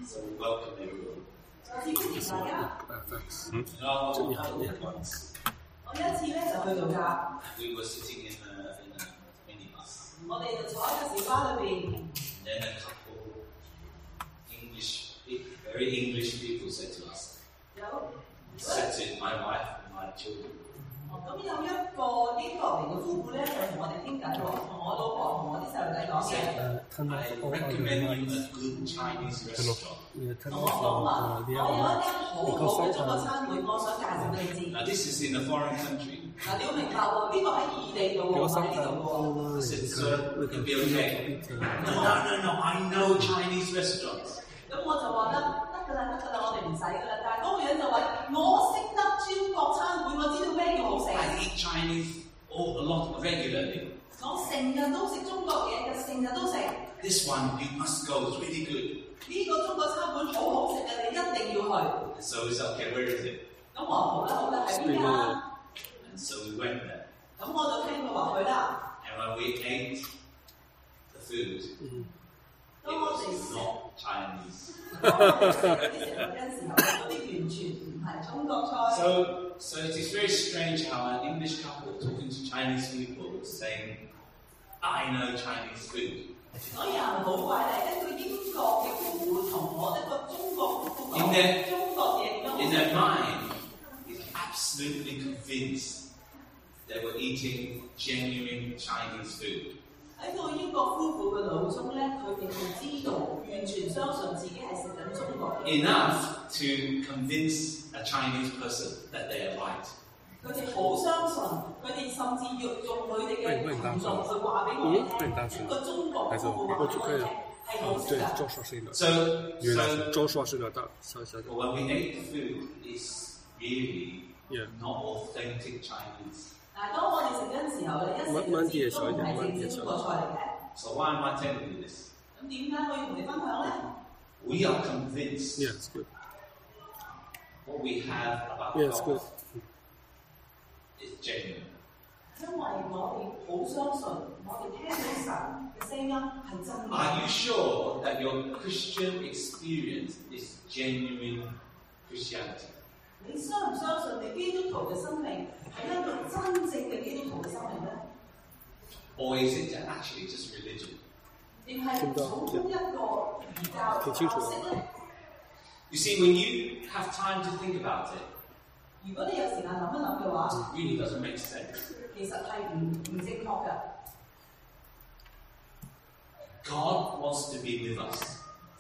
So we welcome everyone. Thanks. Once we were sitting in a minibus. Then a couple very English people said to us, said to my wife and my children, I recommend you a good Chinese restaurant. Now this is in a foreign country. I said, sir, it can be okay. No, I know Chinese restaurants. I eat Chinese a lot regularly. This one you must go, it's really good. So we said, okay, where is it? And so we went there. And when we ate the food, it was not Chinese. So it is very strange how an English couple talking to Chinese people saying, I know Chinese food. In their mind, is absolutely convinced they were eating genuine Chinese food. Enough to convince a Chinese person that they are right. So when we ate the food, it's really not authentic Chinese. So why am I telling you this? We are convinced what we have about God is genuine. Are you sure that your Christian experience is genuine Christianity? Or is it actually just religion? You see, when you have time to think about it, it really doesn't make sense. God wants to be with us.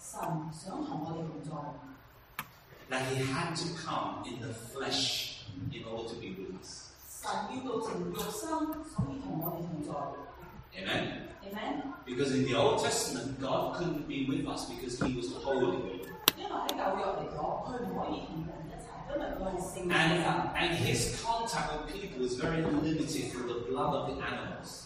That He had to come in the flesh in order to be with us. Amen? Because in the Old Testament, God couldn't be with us because He was holy. And His contact with people is very limited through the blood of the animals.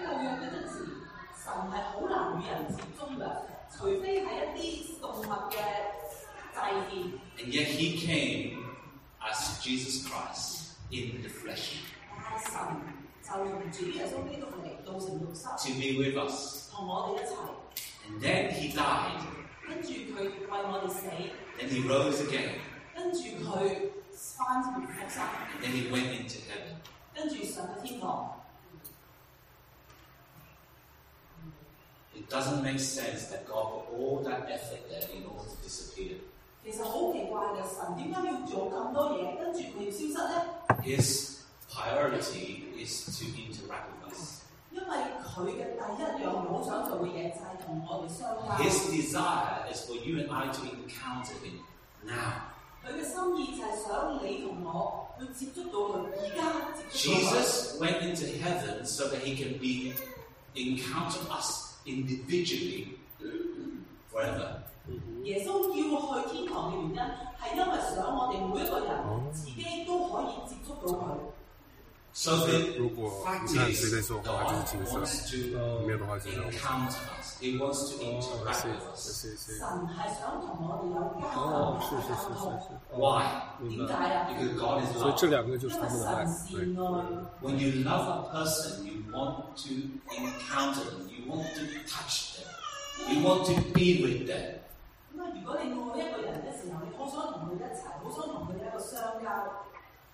And yet He came as Jesus Christ in the flesh to be with us. And then He died. Then He rose again. And then He went into heaven. It doesn't make sense that God put all that effort there in order to disappear. His priority is to interact with us. His desire is for you and I to encounter Him now. Jesus went into heaven so that He can encounter us individually forever. So the fact is, God wants to encounter us. He wants to interact with us. Why? Because God is love. When you love a person, you want to encounter them. You want to touch them. You want to be with them.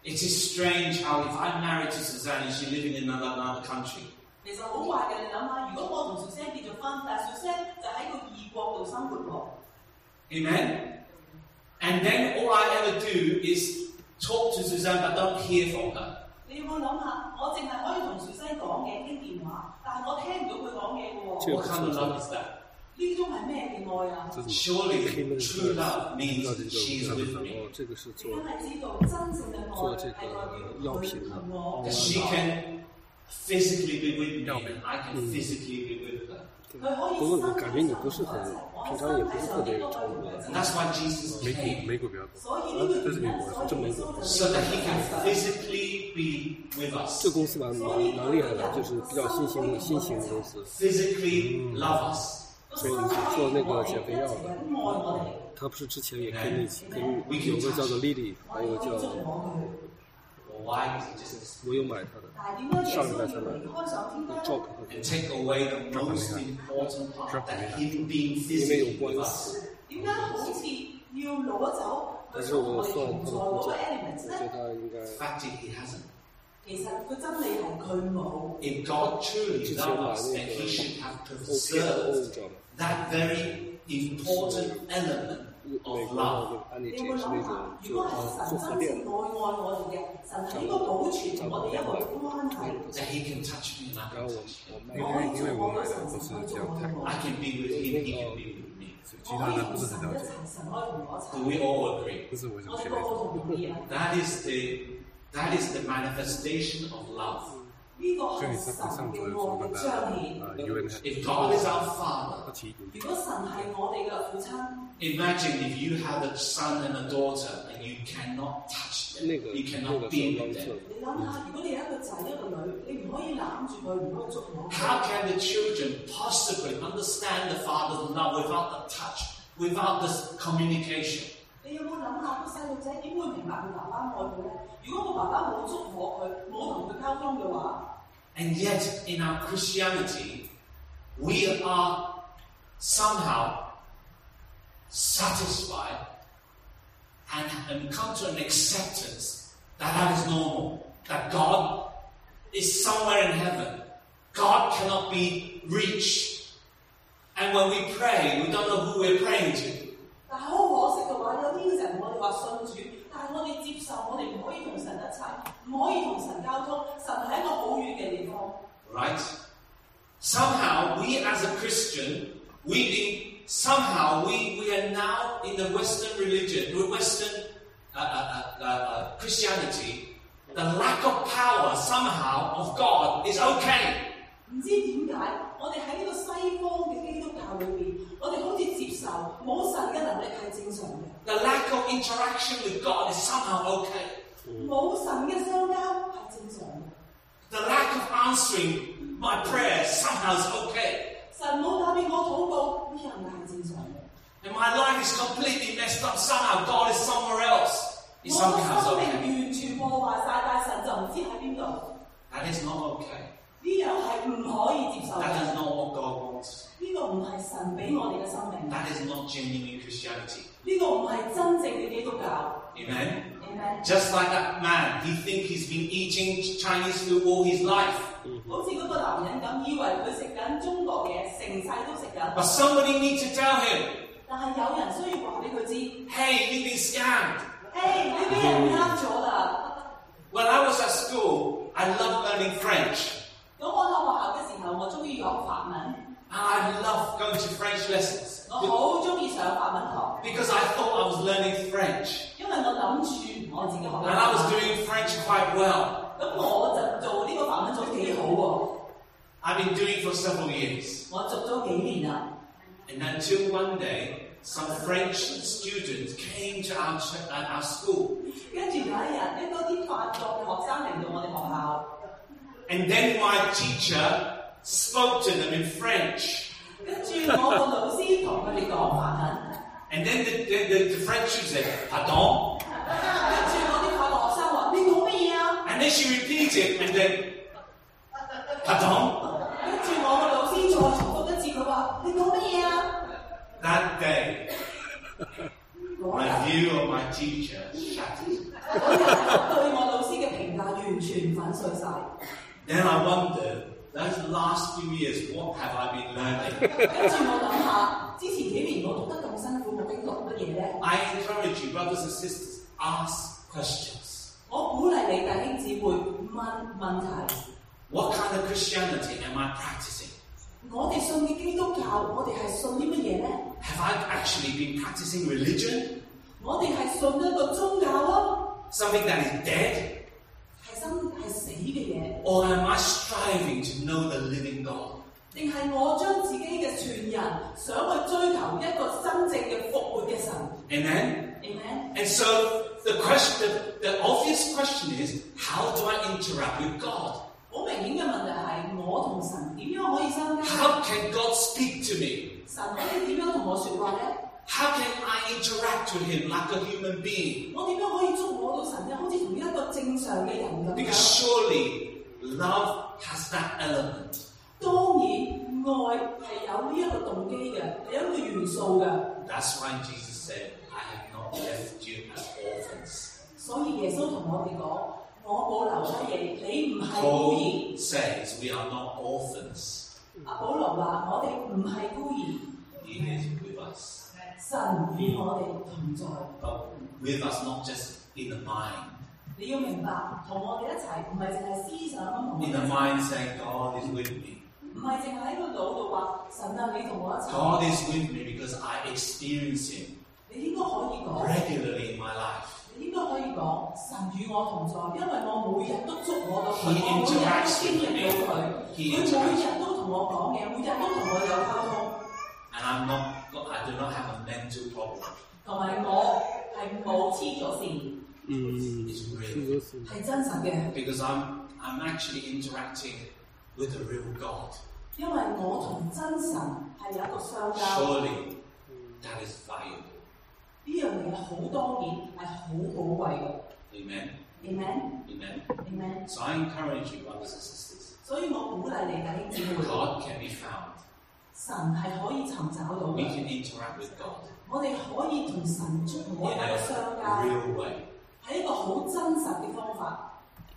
It is strange how if I'm married to Suzanne and she's living in another country. 其實好怪嘅，你諗下，如果我同 Suzanne 結咗婚，但係 Suzanne 就喺個異國度生活喎。 Amen? And then all I ever do is talk to Suzanne but don't hear from her. 你要諗下，我淨係可以同 Suzanne 講嘢傾電話，但係我聽唔到佢講嘢嘅喎。 What kind of love is that? 呢種係咩嘅愛啊 ？Surely true love means she's with me. 你梗係知道真正嘅愛係代表佢同我。 That she can physically be with me and I can physically be with her. 不过我感觉你不是很平常，也不是特别常规。 That's why Jesus came. 美国比较多，这是美国，这美国。 So that he can physically be with us. 这公司蛮厉害的，就是比较新型的公司。 Physically love us. 所以你做那个减肥药的，他不是之前也跟有个叫做 Lily， 还有个叫。我有买他的，上个月才买的，照片和 take away the most important part that him being physically with us. 點解好似要攞走？ 但是我算他的估價，我覺得他應該。 Fact he hasn't. 其實個真理係佢冇。 If God truly loves us, then He should have preserved that very important element of love. 你有冇諗下？如果係神真正愛我哋嘅，神係應該保存我哋一個關係。 That He can touch me and I can touch Him. 因為我買的不是這樣太。 I can be with Him, He can be with me. 其他人不是很了解。 Do we all agree? 不是我想學的。 That is the manifestation of love. If God is our Father, imagine if you have a son and a daughter and you cannot touch them, you cannot be with them. How can the children possibly understand the Father's love without the touch, without this communication? 你有冇諗下個細路仔點會明白佢爸爸愛佢咧？如果個爸爸冇祝福佢，冇同佢溝通嘅話 And yet, in our Christianity, we are somehow satisfied and come to an acceptance that that is normal, that God is somewhere in heaven. God cannot be reached. And when we pray, we don't know who we're praying to. 但係好可惜嘅話，有啲人我哋話信主，但係我哋接受我哋唔可以同神一齊，唔可以同神交通，神係一個好遠嘅地方。 Right? Somehow, we as a Christian, we are now in the Western religion, Western Christianity. The lack of power somehow of God is okay. 唔知點解，我哋喺呢個西方嘅基督教裏邊，我哋好似接受冇神嘅能力係正常嘅。 The lack of interaction with God is somehow okay. 冇神嘅相交係正常嘅。 The lack of answering my prayers somehow is okay. 神冇答應我禱告，呢樣係正常嘅。 And my life is completely messed up. Somehow God is somewhere else. It's somehow okay. 我生命完全破壞晒，但神就唔知喺邊度。 That is not okay. 呢樣係唔可以接受嘅。 That is not what God wants. 呢個唔係神俾我哋嘅生命。 That is not genuine Christianity. 呢個唔係真正嘅基督教。 Amen? Amen. Just like that man, he thinks he's been eating Chinese food all his life. 好似嗰個男人咁，以為佢食緊中國嘢，成世都食緊。 But somebody needs to tell him. 但係有人需要話俾佢知。 Hey, you've been scammed. Hey, 你俾人呃咗啦。 When I was at school, I loved learning French. 當我喺學校嘅時候，我中意講法文。 I loved going to French lessons. 我好中意上法文堂。 Because I thought I was learning French. 因為我諗住我自己學。 And I was doing French quite well. 咁我就做呢個法文做得幾好喎。 I've been doing it for several years. 我做咗幾年啦。 And until one day, some French students came to our school. 跟住有一日，呢嗰啲法國嘅學生嚟到我哋學校。 And then my teacher spoke to them in French. 跟住我個老師同佢哋講法文。 And then the French student said, Pardon? 跟住我啲法國學生話：你講乜嘢啊？ And then she repeated, and then, Pardon? 跟住我個老師再重複一次，佢話：你講乜嘢啊？ That day, my view of my teacher shattered. 對我老師全粉碎晒。 Then I wonder, those last few years, what have I been learning? 跟住我諗下，之前幾年我讀得咁辛苦，我經歷乜嘢咧？ I encourage you, brothers and sisters, ask questions. 我鼓勵你弟兄姊妹問問題。 What kind of Christianity am I practicing? 我哋信嘅基督教，我哋係信啲乜嘢咧？ Have I actually been practicing religion? 我哋係信一個宗教啊， Something that is dead? 係死嘅嘢， Or am I striving to know the living God? 定係我將自己嘅全人想去追求一個真正嘅復活嘅神 Amen? ？Amen。 And so the obvious question is, how do I interact with God? 好明顯嘅問題係我同神點樣可以相交？ How can God speak to me? 神可以點樣同我説話咧？ How can I interact with Him like a human being? 我點樣可以觸摸到神咧？好似同一個正常嘅人咁 Because 樣。 surely love has that element. 當然，愛係有呢一個動機嘅，係有一個元素嘅。 That's why Jesus said, I have not left you as orphans. 所以耶穌同我哋講：我冇留低你，你唔係孤兒。 Paul says we are not orphans. 阿保羅話：我哋唔係孤兒， He is with us. 神與我哋同在。 But with us not just in the mind. 你要明白，同我哋一齊，唔係淨係思想咁同我 In 哋 the 一齊， mind saying, God is with me. 唔係淨係喺個腦度話神啊，你同我一齊。 God is with me because I experience Him 你應該可以講， regularly in my life. 你應該可以講，神與我同在，因為我每日都觸摸到佢， He 我每日都 interacts 經 with 歷 me. 到佢， He 佢 interacts. 每日都同我講嘢，每日都同我有溝通， And I do not have a mental problem. 同埋我係冇黐咗線， It's real. 係真實嘅， Because I'm actually interacting with the real God. 因為我同真神係有一個相交， Surely that is valuable. 呢樣嘢好當然係好寶貴嘅。 Amen. Amen Amen. Amen。 So I encourage you, brothers and sisters. 所以我鼓勵你弟兄姊妹， God can be found. 神係可以尋找到 We 嘅， can interact with God 我哋可以同神觸摸一 in 個相 a 交， real way. 係一個好真實嘅方法。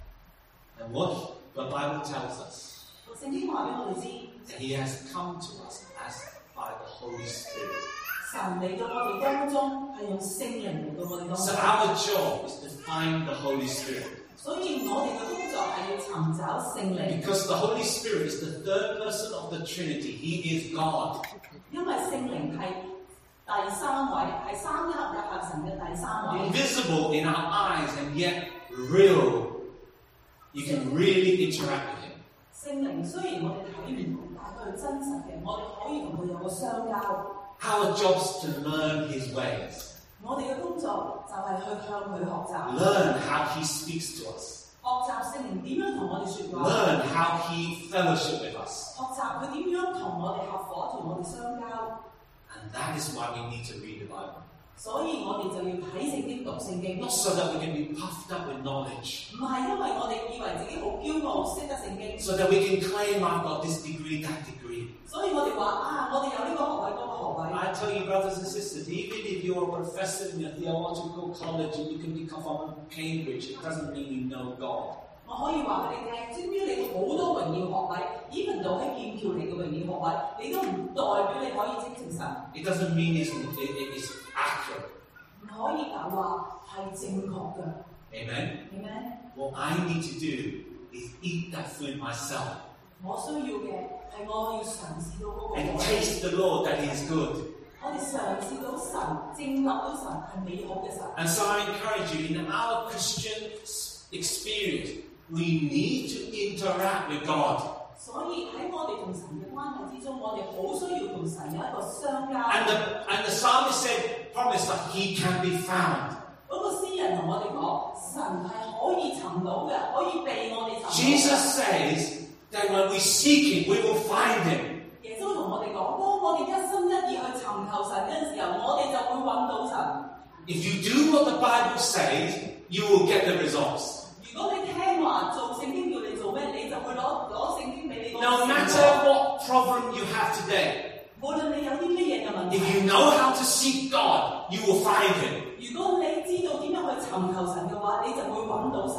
And what the Bible tells us, 聖經話俾我哋知， that He has come to us as by the Holy Spirit. 神嚟到我哋當中係用聖靈嚟到我哋當 So 中， our job is to find the Holy Spirit. 所以我哋嘅工作係要尋找聖靈， Because the Holy Spirit is the third person of the Trinity. He is God. 因為聖靈係第三位，係三一合一神嘅第三位。 Invisible in our eyes and yet real. You can really interact with Him. 聖靈雖然我哋睇唔到，但係佢係真實嘅，我哋可以同佢有個相交。 Our job is to learn His ways. 我哋嘅工作就係去向佢學習， Learn how He speaks to us. 學習聖靈點樣同我哋説話， Learn how He fellowship with us. 學習佢點樣同我哋合夥，同我哋相交。 And that is why we need to read the Bible. 所以我哋就要睇聖經、讀聖經， Not so that we can be puffed up with knowledge. 唔係因為我哋以為自己好驕傲，識得聖經， So that we can claim I've got this degree, that degree. 所以我哋話啊，我哋有呢個學位，嗰個學位。 I tell you, brothers and sisters, even if you're a professor in a theological college and you can become from Cambridge, it doesn't mean you know God. 我可以話俾你聽，至於你好多榮耀學位，even 到喺劍橋嚟嘅榮耀學位，你都唔代表你可以精誠神， It doesn't mean it's accurate. 唔可以講話係正確嘅。 Amen? 明咩？ What I need to do is eat that food myself 我需要嘅係我要嘗試到嗰個 and 學位。 taste the Lord that He is good. 我哋嘗試到神，證實到神係美好嘅神。 And so I encourage you, in our Christian experience, we need to interact with God. 所以喺我哋同神嘅關係之中，我哋好需要同神有一個相交。 And the psalmist said, promised that He can be found. 嗰個詩人同我哋講，神係可以尋到嘅，可以被我哋尋到嘅。 Jesus says that when we seek Him, we will find Him. 耶穌同我哋講，當我哋一心一意去尋求神嗰陣時候，我哋就會揾到神。 If you do what the Bible says, you will get the results. 如果你聽話做聖經叫你做咩，你就會攞聖經俾你嗰個 No 結 matter 果。 what problem you have today, 無論你有啲乜嘢嘅問 if 題， you know how to seek God, you will find Him. 如果你知道點樣去尋求神嘅話，你就會揾到神。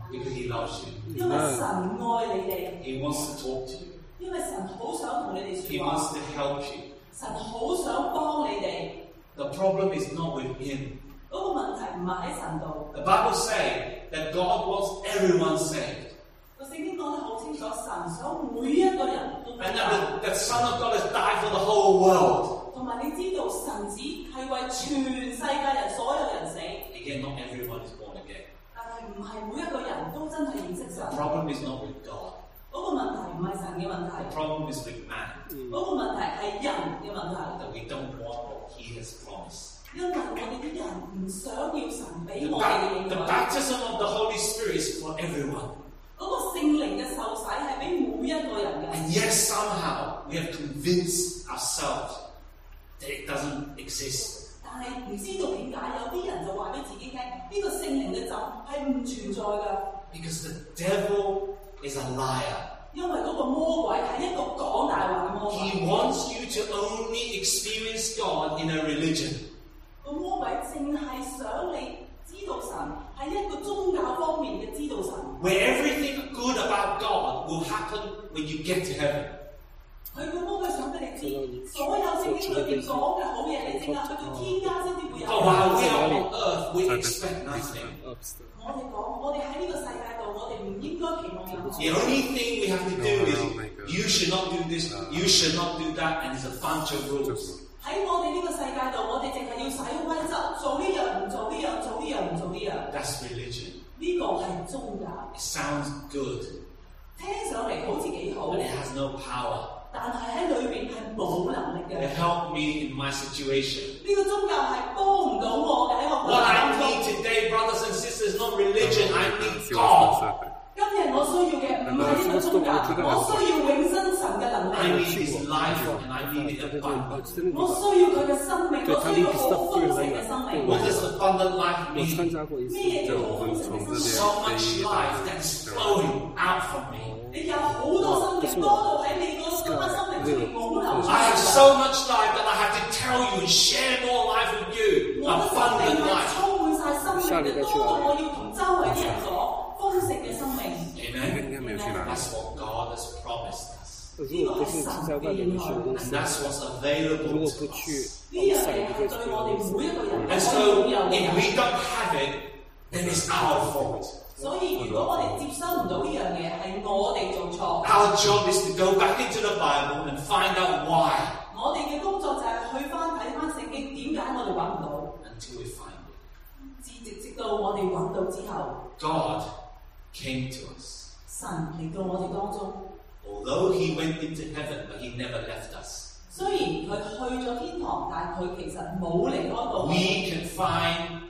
Because He loves you. 因為神愛你哋。 He wants to talk to you. 因為神好想同你哋 He 說話。 wants to help you. 神好想幫你哋。 The problem is not with Him. 嗰個問題唔係喺神度。 The Bible says that God wants everyone saved. 個聖經講得好清楚，神想每一個人都得 And 救。 that the Son of God has died for the whole world. 同埋你知道神子係為全世界人所有人死。 Again, not everyone is born again. 但係唔係每一個人都真係認識神。 The problem is not with God. 嗰個問題唔係神嘅問題。 The problem is with man. 嗰個問題係人嘅問題。 That we don't want what He has promised. 因為我哋啲人唔想要神俾我哋嘅應 The 許。 baptism of the Holy Spirit is for everyone. 嗰個聖靈嘅受洗係俾每一個人嘅。 And yet somehow we have convinced ourselves that it doesn't exist. 但係唔知道點解有啲人就話俾自己聽，呢個聖靈嘅浸係唔存在㗎。 Because the devil is a liar. 因為嗰個魔鬼係一個講大話嘅魔鬼。 He wants you to only experience God in a religion. 個魔鬼淨係想你知道神係一個宗教方面嘅知道神。 Where everything good about God will happen when you get to heaven. 佢個魔鬼想俾你知，所有聖經裏邊講嘅好嘢，你淨係去到天家先至會有。 But while we are on earth, we expect nothing. 我哋喺呢個世界度，我哋唔應該期望任何。 The only thing we have to do is, you should not do this, you should not do that, and it's a bunch of rules. 喺我哋呢個世界度，我哋淨係要使規則，做呢樣唔做呢樣，做呢樣唔做呢樣。 That's religion. 呢個係宗教。 It sounds good, 聽上嚟好似幾好， but it has no power. 但係喺裏邊係冇能力 It 嘅。 helped me in my situation. 呢個宗教係幫唔到我嘅喺我 What I 當中。 need today, brothers and sisters, is not religion. I need God. 今日我需要嘅唔係呢個宗教，我需要永生神嘅能 I 力。 need His life, and I need it abundant. 我需要佢嘅生命，我需要好豐盛嘅生命。 What does abundant life 我參 mean? 加過一次， 咩叫就好豐盛嘅生命？ So much life that is flowing out from me. 你有好多生命，多到喺你嗰班生命裏面湧流出 I have 嚟。 so much life that I have to tell you and share more life with you. 我嘅生命 Abundant 係 life. 充滿晒生命嘅，多到我要同周圍啲人講豐盛嘅生命。 Amen. That's what God has promised us. 如果不是住在外面的学公 And 司， that's what's 如 available 果 to 不 us. 去呢樣晒嘢係對我哋每一個人都 And 可以 so 擁有 if 嘅。 we don't have it, then it's our fault. 所以如果我哋接收唔到呢樣嘢，係我哋做錯。 Our job is to go back into the Bible and find out why 我哋嘅工作就係去翻睇翻聖經，點解我哋揾唔到？ until we find it. 直到我哋揾到之後， God came to us. 神嚟到我哋當中。 Although He went into heaven, but He never left us. 雖然佢去咗天堂，但佢其實冇離開過我 We 哋。 can find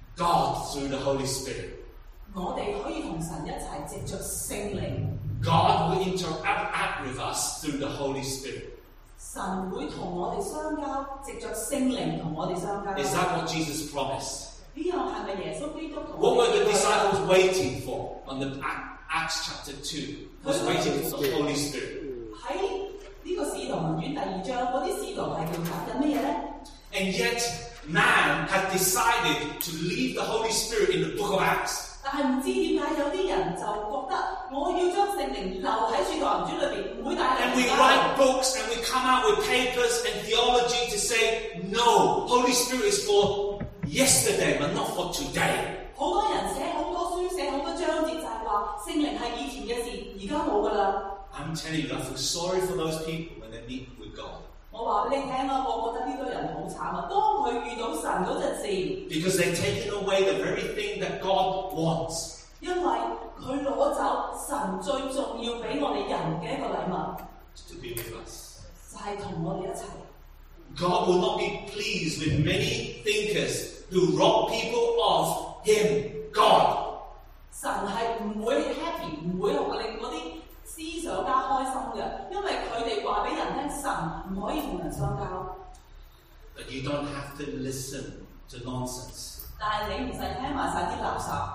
God through the Holy Spirit. 我哋可以同神一齊藉着聖靈， God will interact with us through the Holy Spirit. 神會同我哋相交，藉着聖靈同我哋相交。 Is that what Jesus promised? 呢樣係咪耶穌基督同 What 我 were 哋 the 相交 disciples waiting for on the Acts chapter 2? Was waiting for the Holy Spirit. 喺呢個使徒行傳第2章，嗰啲使徒係做緊乜嘢咧？ And yet, man had decided to leave the Holy Spirit in the book of Acts. 但係唔知點解有啲人就覺得我要將聖靈留喺使徒行傳裏邊，唔會帶 And 嚟 we 其他。 write books and we come out with papers and theology to say, no, Holy Spirit is for yesterday, but not for today. 好多人寫好多書，寫好多章節，就係話聖靈係以前嘅事，而家冇㗎啦。 I'm telling you, I feel sorry for those people when they meet with God. 我話俾你聽啊，我覺得呢堆人好慘啊！當佢遇到神嗰陣時， Because they're taking away the very thing that God wants. 因為佢攞走神最重要俾我哋人嘅一個禮物， To be with us. 就係同我哋一齊。 God will not be pleased with many thinkers who rob people of Him, God. 神係唔會 happy， 唔會令嗰啲思想家開心嘅，因為佢哋話俾人聽，神唔可以同人相交。 But you don't have to listen to nonsense. 但係你唔使聽埋晒啲垃圾，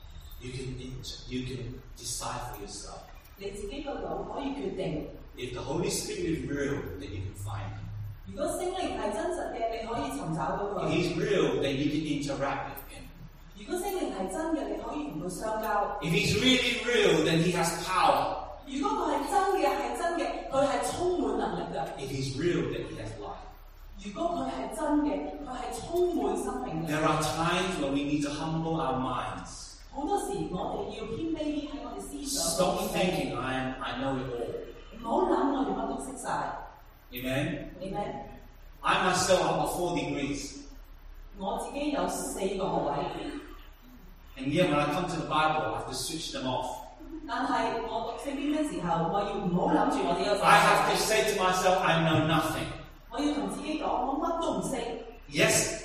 You can decide for yourself. 你自己個腦可以決定。 If the Holy Spirit is real, then you can find Him. 如果聖靈係真實嘅，你可以尋找到 If 佢。 He's real, then you can interact with Him. 如果聖靈係真嘅，你可以同佢相交。 If he's really real, then he has power. 如果佢係真嘅，佢係充滿能力嘅。 If he's real, then he has life. 如果佢係真嘅，佢係充滿生命嘅。 There are times when we need to humble our minds. 好多時我哋要謙卑啲喺我哋思想。 Stop thinking I know it all. 唔好諗我哋乜都識晒。 Amen? Amen. I myself have got 4 degrees. 我自己有4個學位。 And yet when I come to the Bible, I have to switch them off. 但係我讀聖經嘅時候，我要唔好諗住我哋有。 I have to say to myself, I know nothing. 我要同自己講，我乜都唔識。 Yes,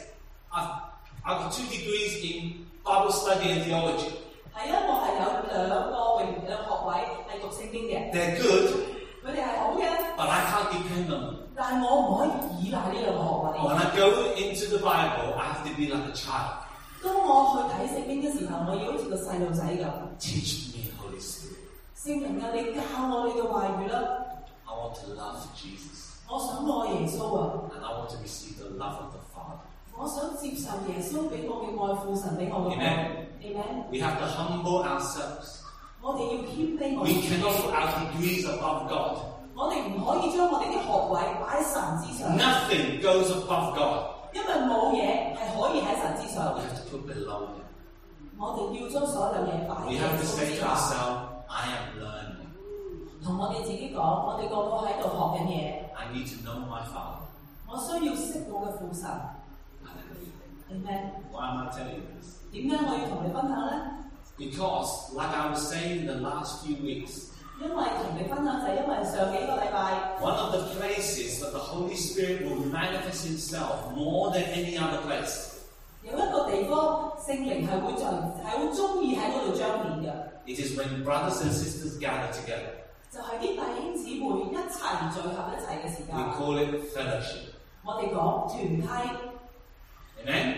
I've got 2 degrees in Bible study and theology. 係啊，我係有2個榮嘅學位係讀聖經嘅。 They're good. 佢哋係好嘅。 But I can't depend on them. 但係我唔可以依賴呢2個學位。 When I go into the Bible, I have to be like a child. 當我去睇聖經嘅時候，我要好似個細路仔咁。 Teach me, Holy Spirit. 聖靈啊，你教我你嘅話語啦。 I want to love Jesus. 我想愛耶穌啊。 And I want to receive the love of the Father. 我想接受耶穌俾我嘅愛父神俾我嘅愛。Amen. We have to humble ourselves. 我哋要謙卑我哋。 We cannot put our degrees above God. 我哋唔可以將我哋啲學位擺喺神之上。 Nothing goes above God. 因為冇嘢係可以喺神之上。 We have to put below Him. 我哋要將所有嘢擺喺 We have to 耶穌 say 之 to 下。 ourselves, I am learning. 同我哋自己講，我哋個個喺度學緊嘢。 I need to know my Father. 我需要識我嘅父神。Amen. Why am I telling you this? 點解我要同你分享咧？ Because, like I was saying in the last few weeks, 因為同你分享就係因為上幾個禮拜。 one of the places that the Holy Spirit will manifest Himself more than any other place. 有一個地方聖靈係會好中意喺嗰度彰顯嘅。 It is when brothers and sisters gather together. 就係啲弟兄姊妹一齊聚合一齊嘅時間。 We call it fellowship. 我哋講團契。 Amen?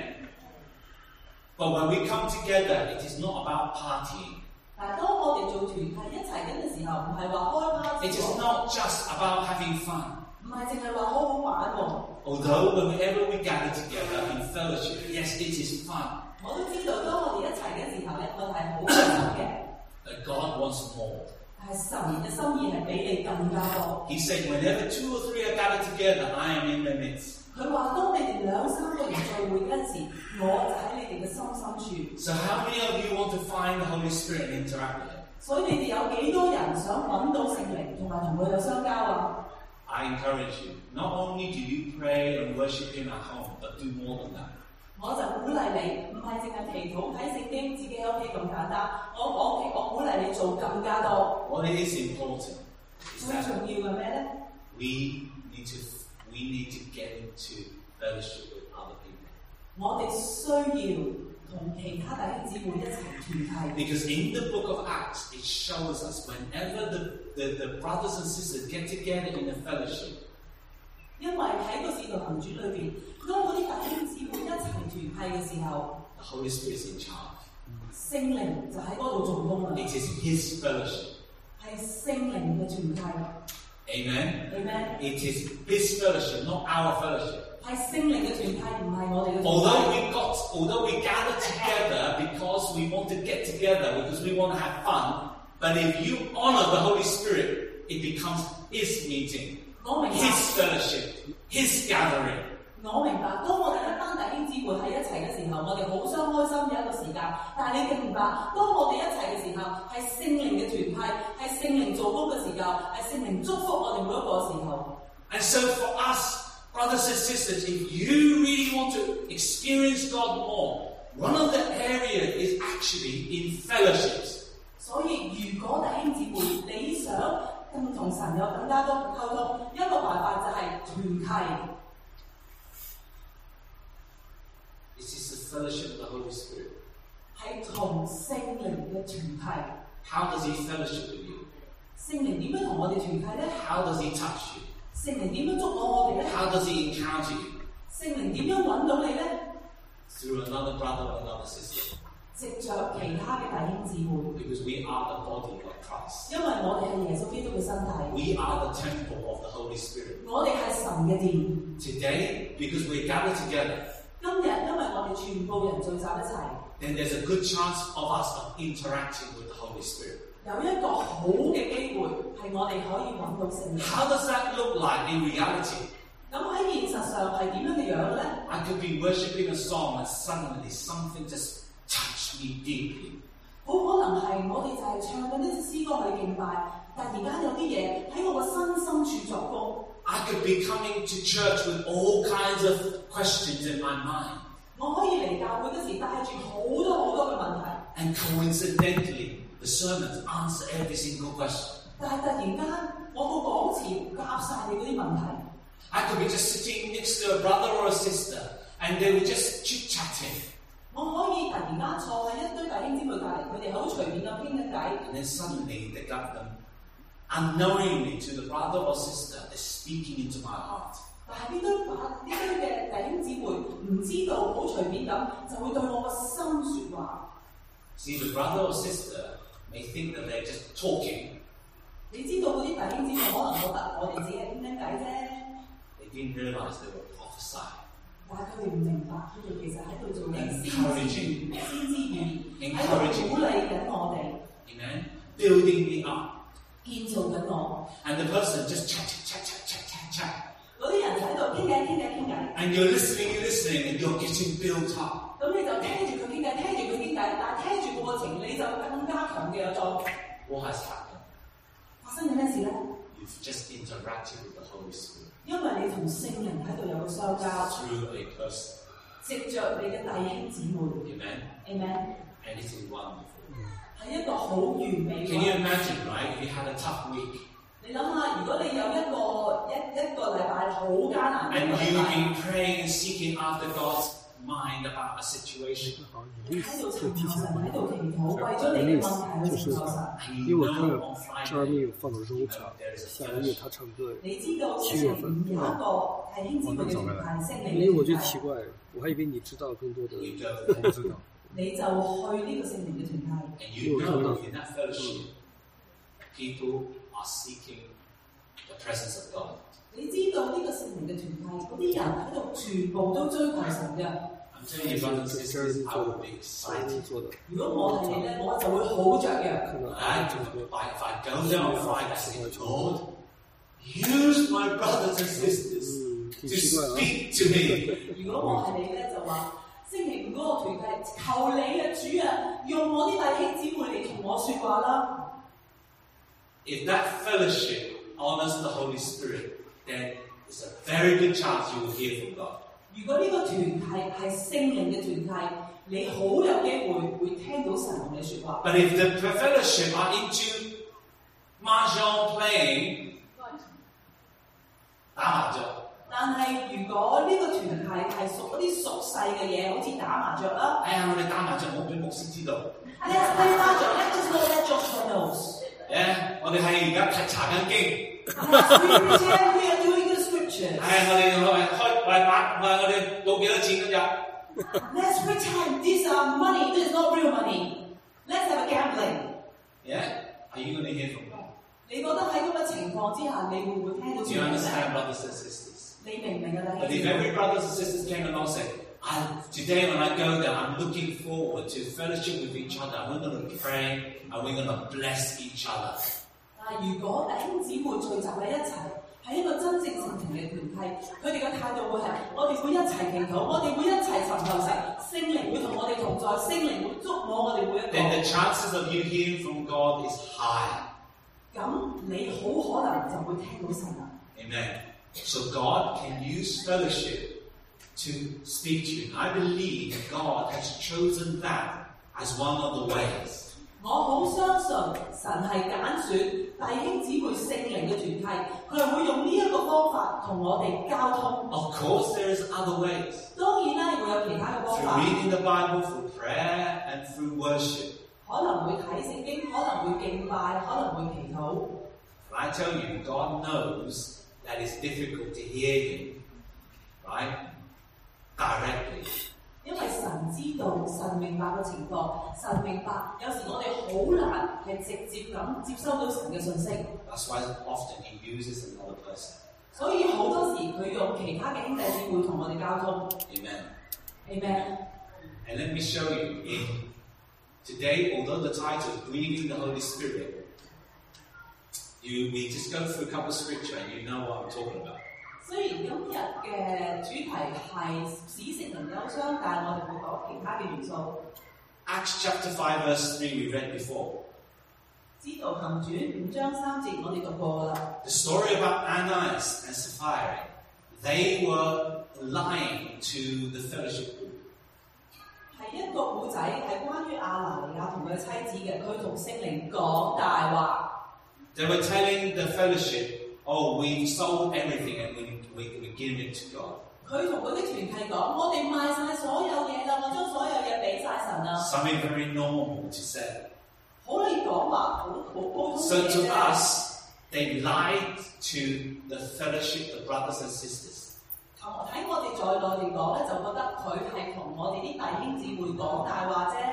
But when we come together, it is not about partying. 但係當我哋做團契一齊緊嘅時候，唔係話開 party。 It is not just about having fun. 唔係淨係話好好玩喎。 Although whenever we gather together in fellowship, yes, it is fun. 我都知道，當我哋一齊嘅時候咧，我哋係好開心嘅。 But God wants more. 但係神嘅心意係比你更加多。 He said, whenever 2 or 3 are gathered together, I am in their midst. 佢話：當你哋2、3個人聚會嗰陣時，我就喺你哋嘅心深處。 So how many of you want to find the Holy Spirit and interact with Him? 所以你哋有幾多人想揾到聖靈同埋同佢有相交啊？ I encourage you, not only do you pray and worship Him at home, but do more than that. 我就鼓勵你，唔係淨係祈禱睇聖經，自己喺屋企咁簡單。我鼓勵你做更加多。 What is important is 最 that 重要嘅咩咧？ we need to get into fellowship with other people. 我哋需要同其他弟兄姊妹一齊團契。 Because in the book of Acts, it shows us whenever the brothers and sisters get together in a fellowship, 因為喺個使徒行傳裏邊，當嗰啲弟兄姊妹一齊團契嘅時候， the Holy Spirit is in charge. 聖靈就喺嗰度做工啦。 It is His fellowship. 係聖靈嘅團契。 Amen? Amen. It is His fellowship, not our fellowship. 係聖靈嘅團契，唔係我哋嘅團 Although we gather together because we want to get together, because we want to have fun, but if you honor the Holy Spirit, it becomes His meeting, His fellowship, His gathering. 我明白，當我哋一班弟兄姊妹喺一齊嘅時候，我哋好相開心嘅一個時間。但係你明白，當我哋一齊嘅時候，係聖靈嘅團契，係聖靈做工嘅時候，係聖靈祝福我哋每一個時候。 And so for us, brothers and sisters, if you really want to experience God more, one of the areas is actually in fellowships. 所以如果弟兄姊妹你想同神有更加多嘅溝通，一個辦法就係團契。 It is the fellowship of the Holy Spirit. 係同聖靈嘅團契。 How does He fellowship with you? 聖靈點樣同我哋團契咧？ How does He touch you? 聖靈點樣捉我哋咧？ How does He encounter you? 聖靈點樣揾到你咧？ Through another brother or another sister. 藉着其他嘅弟兄姊妹。 Because we are the body of Christ. 因為我哋係耶穌基督嘅身體。 We are the temple of the Holy Spirit. 我哋係神嘅殿。 Today, because we gather together, 今日因為我哋全部人聚集一齊 then there's a good chance of us interacting with the Holy Spirit. 有一個好嘅機會係我哋可以揾到聖靈。 How does that look like in reality? 咁喺現實上係點樣嘅樣咧 I could be worshipping a song and suddenly something just touched me deeply. 好可能係我哋就係唱緊呢支詩歌去敬拜，但而家有啲嘢喺我個身深處作工。 I could be coming to church with all kinds of questions in my mind. 我可以嚟教會嗰時帶住好多嘅問題。 And coincidentally, the sermons answer every single question. 但係突然間，我個講詞夾晒你嗰啲問題。 I could be just sitting next to a brother or a sister, and they were just chit-chatting. 我可以突然間坐喺一堆弟兄姊妹隔離，佢哋好隨便咁傾緊偈。 And then suddenly they got them unknowingly to the brother or sister, they're speaking into my heart. 但係呢堆嘅弟兄姊妹唔知道，好隨便咁就會對我個心説話。 See, the brother or sister may think that they're just talking. 你知道嗰啲弟兄姊妹可能覺得我哋只係傾緊偈啫。 They didn't realize they were prophesying. 但係佢哋唔明白，佢哋其實喺度做緊先知預言，喺度鼓勵緊我哋。 Amen. Building me up. 建造緊我。 And the person just chat. 嗰啲人就喺度傾偈。 And you're listening, and you're getting built up. 咁你就聽住佢傾偈，但係聽住個過程你就更加強嘅有作。 What has happened? 發生緊咩事咧 You've just interacted with the Holy Spirit. 因為你同聖靈喺度有個相交。 Through a person. 藉着你嘅弟兄姊妹。Amen. And it is wonderful. 係一個好完美嘅。 Can you imagine, right? If you had a tough week. 你諗下，如果你有一個禮拜好艱難嘅 And 禮 you've 拜， been praying and seeking after God's mind about a situation. 喺度尋求神，喺度祈禱，為咗你嘅問題去尋求神。 因为我看到Jeremy放的 Rota， 下个月他唱歌，7月份，对吧？因为我觉得奇怪，我还以为你知道更多的，我不知道。 你就去呢個聖靈嘅團契。 And you know in that fellowship, people are seeking the presence of God. 你知道呢個聖靈嘅團契，嗰啲人喺度全部都追求神嘅。 I'm telling you, brothers and sisters, I would be excited. 如果我係你咧，我就會好雀躍。 If I go there on Friday, I say, Lord, use my brothers and sisters to speak to me. 如果我係你咧，就話星期五嗰個團契，求你嘅主啊，用我啲弟兄姊妹嚟同我説話啦。 If that fellowship honors the Holy Spirit, then it's a very good chance you will hear from God. 如果呢個團契係聖靈嘅團契，你好有機會聽到神同你説話。 But if the fellowship are into mahjong playing, 打麻雀。 但係如果呢個團契係屬嗰啲俗世嘅嘢，好似打麻雀啦。 哎呀，我哋打麻雀冇俾牧師知道。 Let's play mahjong. Let us know that Joshua knows. 我哋係而家查緊經。 We are doing the scriptures. 我哋賭幾多錢嗰日 Let's pretend these are money. This is not real money. Let's have a gambling. Are you going to hear from God? 你覺得喺咁嘅情況之下，你會唔會聽到 Do you understand, brothers and sisters? 你明唔明啊？ But if every brothers and sisters came along and said, today when I go there, I'm looking forward to fellowship with each other. We're going to pray and we're going to bless each other. 但係如果弟兄姊妹聚集喺一齊，係一個真正聖靈嘅團契，佢哋嘅態度會係：我哋會一齊祈禱，我哋會一齊尋求神，聖靈會同我哋同在，聖靈會觸摸我哋每一個。 Then the chances of you hearing from God is high. 咁你好可能就會聽到神啦。 Amen. So God can use fellowship to speak to you. And I believe that God has chosen that as one of the ways. 我好相信神係揀選弟兄姊妹聖靈嘅團契，佢係會用呢一個方法同我哋交通。 Of course, there is other ways. 當然啦，會有其他嘅方 Through 法。 reading the Bible, through prayer, and through worship. 可能會睇聖經，可能會敬拜，可能會祈禱。 But I tell you, God knows that it's difficult to hear Him, right? Directly. 因為神知道，神明白個情況，神明白有時我哋好難係直接咁接收到神嘅信息。 That's why often He uses another person. 所以好多時佢用其他嘅兄弟姊妹同我哋交通。 Amen. Amen. And let me show you today, although the title is Grieving the Holy Spirit, we just go through a couple of scripture and you know what I'm talking about. 雖然今日嘅主題係使聖靈憂傷，但係我哋會講其他嘅元素。 Acts chapter 5 verse 3 we read before. 使徒行傳5章3節我哋讀過啦。 The story about Ananias and Sapphira, they were lying to the fellowship group. 係一個故仔，係關於亞拿尼亞同佢妻子嘅，佢同聖靈講大話。 They were telling the fellowship, "Oh, we've sold everything and we give it to God." 佢同嗰啲團契講：我哋賣晒所有嘢啦，我將所有嘢俾晒神啦。 Something very normal to say. 好可以講話，好普通嘅嘢。 So to us, they lied to the fellowship, the brothers and sisters. 睇我哋在內嚟講咧，就覺得佢係同我哋啲弟兄姊妹講大話啫。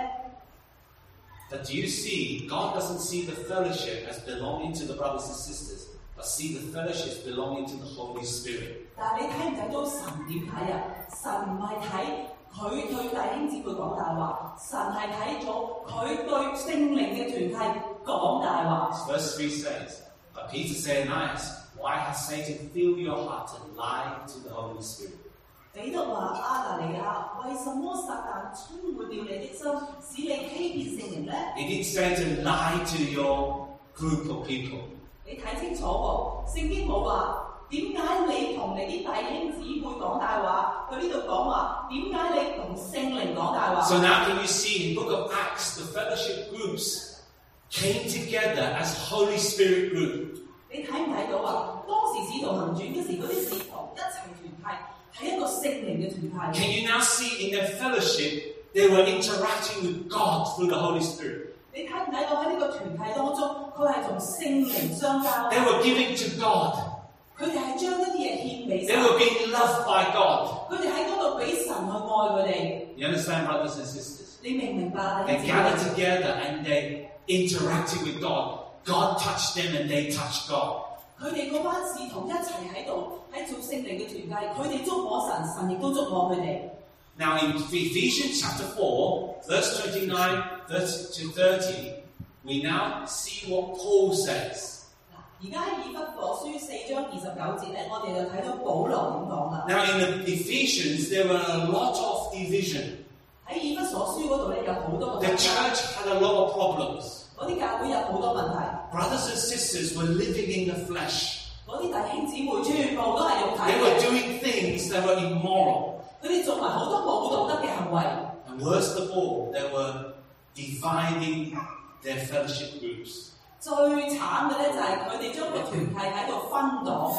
But do you see, God doesn't see the fellowship as belonging to the brothers and sisters, but see the fellowship as belonging to the Holy Spirit. 但係你睇唔睇到神點睇啊？神唔係睇佢對弟兄姊妹講大話，神係睇咗佢對聖靈嘅團契講大話。 Verse 3 says, But Peter said, Ananias, why has Satan filled your heart to lie to the Holy Spirit? 彼得話：亞拿尼亞，為什麼撒旦充滿了你的心，使你欺騙聖靈呢？ He didn't say to lie to your group of people. 你睇清楚喎，聖經冇話點解你同你啲弟兄姊妹講大話，佢呢度講話點解你同聖靈講大話。 So now can you see in the book of Acts, the fellowship groups came together as Holy Spirit group. 你睇唔睇到啊？當時使徒行傳嗰時嗰啲使徒一齊團契。係一個聖靈嘅團契。 Can you now see in their fellowship they were interacting with God through the Holy Spirit? 你睇唔睇到喺呢個團契當中，佢係同聖靈相交。 They were giving to God. 佢哋係將一啲嘢獻俾神。 They were being loved by God. 佢哋喺嗰度俾神去愛佢哋。 You understand, brothers and sisters? 你明唔明白？ They gathered together and they interacted with God. God touched them and they touched God. 佢哋嗰班使徒一齊喺度喺做聖靈嘅團契，佢哋觸摸神，神亦都觸摸佢哋。 Now in Ephesians chapter 4, verse 29 to 30, we now see what Paul says. 而家以弗所書4章29節咧，我哋就睇到保羅點講啦。 Now in the Ephesians, there were a lot of division. 喺以弗所書嗰度咧有好多個。 The church had a lot of problems. 嗰啲教會有好多問題。 Brothers and sisters were living in the flesh. 嗰啲弟兄姊妹全部都係肉體。 They were doing things that were immoral. 佢哋做埋好多冇道德嘅行為。 And worst of all, they were dividing their fellowship groups. 最慘嘅咧就係佢哋將個團契喺度分黨。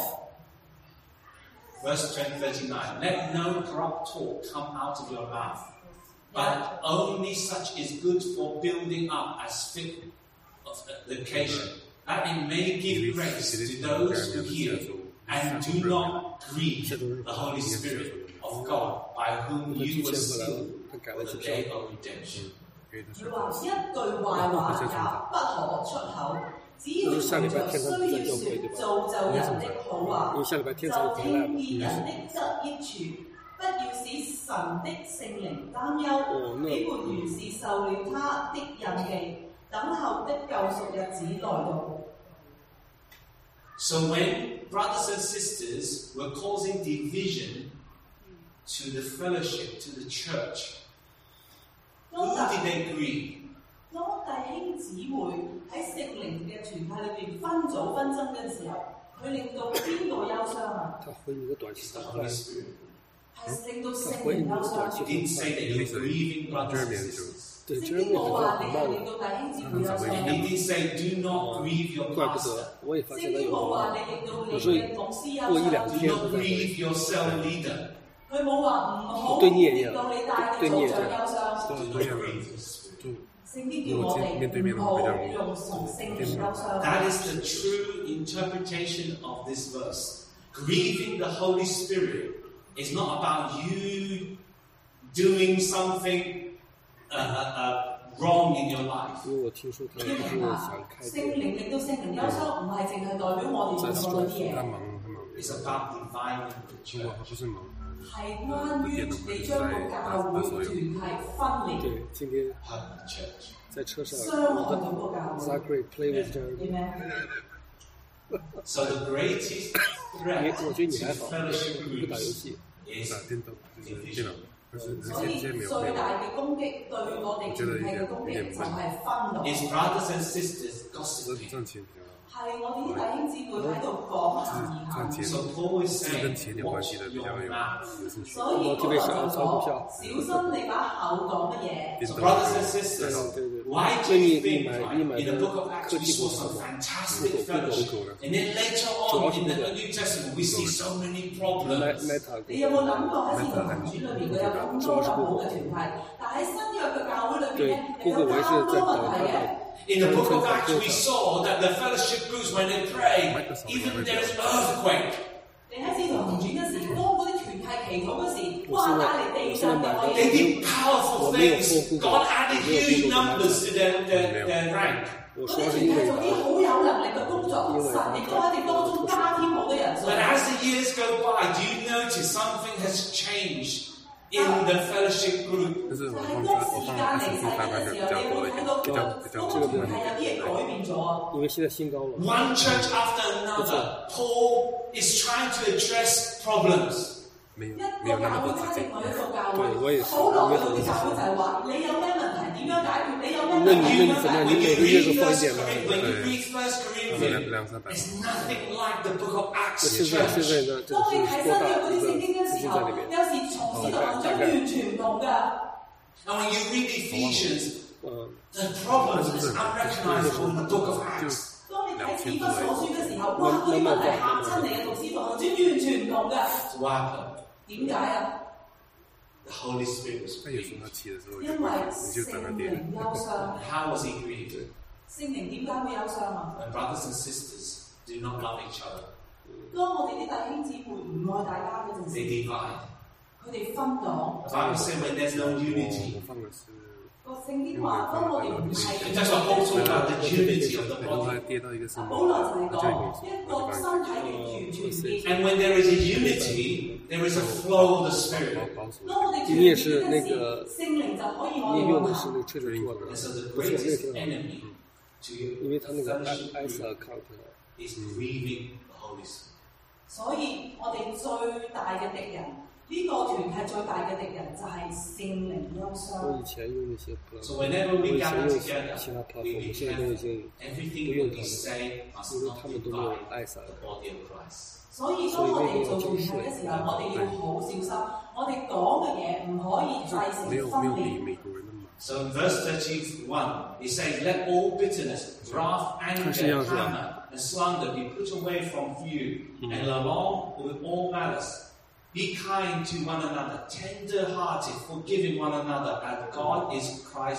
Verse 39, Let no corrupt talk come out of your mouth, but only such is good for building up as fit of occasion, that it may give grace to those who hear, and do not grieve the Holy Spirit of God, by whom you were sealed for the day of redemption. 佢話一句壞話也不可出口，只要憑着需要說造就人的好話，就聽見人的得益處，不要使神的聖靈擔憂，你們原是受了他的印記，等候的救贖日子來到。 So when brothers and sisters were causing division to the fellowship, to the church, who did they grieve? 當弟兄姊妹喺聖靈嘅團契裏邊分組紛爭嘅時候，佢令到邊個憂傷啊？ It's the Holy Spirit. 係令到聖靈憂傷。 He didn't say that you're grieving brothers and sisters. 聖經冇話你係令到弟兄姊妹憂傷。 He didn't say do not grieve your pastor. 聖經冇話你令到你嘅牧師憂傷。 Do not grieve your cell leader. 佢冇話唔好令到你帶嘅組長憂傷。 Do not grieve your spirit. 聖經叫我哋唔好用從聖靈憂傷。 That is the true interpretation of this verse. Grieving the Holy Spirit is not about you doing something wrong in your life. 聖靈令到聖靈憂傷，唔係淨係代表我哋做錯咗啲嘢。 It's about reviving the church. 係關於你將個教會團體分裂。 對，今天在車上，Zachary play with Jeremy. So the greatest threat to 我覺得你還好， fellowship 不打遊 groups 戲。 is 所以最大嘅攻擊對我哋團體嘅攻擊就係分裂。 His brothers and sisters gossiping. 係我哋啲弟兄姊妹喺度講閒言閒語。 So Paul is saying, watch your mouth. 所以我話小心你把口講乜嘢。 So brothers and sisters, why do you think in the book of Acts we saw some fantastic fellowship, and then later on in the New Testament we see so many problems? 你有冇諗過喺《使徒行傳》裏邊佢有咁多咁好嘅團體，但喺新約嘅教會裏邊咧，有咁多問題嘅。 In the book of Acts, we saw that the fellowship groups, when they pray, even there is an earthquake. 你喺《使徒行傳》嗰時，當嗰啲團契祈禱嗰時，哇！帶嚟地震嘅可以。 They did powerful things. God added huge numbers to their rank. 嗰啲團契做啲好有能力嘅工作，神亦都喺佢當中加添好多人數。 But as the years go by, do you notice something has changed in the fellowship group? 就係當時間嚟睇嘅時候，你會睇到嗰個團體有啲嘢改變咗。 因為現在新高了。 One church after another, Paul is trying to address problems. 一個教會加另外一個教會，保羅對啲教會就係話：你有咩問題點樣解決？你有咩問題點樣解決？ When you read 1 Corinthians, it's nothing like the book of Acts church. 當你睇新約嗰啲聖經嘅時候，有時從使徒行傳完全唔同㗎。 And when you read Ephesians, the problems is unrecognizable in the book of Acts. 當你睇以弗所書嘅時候，哇！嗰啲問題嚇親你嘅，同使徒行傳完全唔同㗎。 So what happened? 點解啊？ The Holy Spirit was grieved. 因為聖靈憂傷。 How was he grieved? 聖靈點解會憂傷啊 When brothers and sisters do not love each other, 當我哋啲弟兄姊妹唔愛大家嗰陣 they 時， divide. 佢哋分黨。 The Bible says when there's no unity, 個聖經話：當我哋唔係 it does not also about the unity of the body. 保羅就係講一個身體嘅完全結。 And when there is a unity, there is a flow of the Spirit. 當我哋團結嘅時候，聖靈就可以我哋運行。 And so the greatest enemy to 因為他那個 fellowship ISA group account is grieving the Holy Spirit. 所以我哋最大嘅敵人，呢個團契最大嘅敵人就係聖靈憂我傷。 以前用那些 So platform， whenever 我 we 以前 gather 用 together, 其他 we platform， be 現在都已 careful. 經 Everything 不 that 用 we 他們， say must 因為 not 他們都沒有 divide ISA。 the body of Christ. 所以當我哋做團契嘅時候，我哋要好小心，我哋講嘅嘢唔可以製成分裂。 So in verse 31, it says, "Let all bitterness, wrath, anger, clamor, and slander be put away from you, and along with all malice. Be kind to one another, tender-hearted, forgiving one another, as God is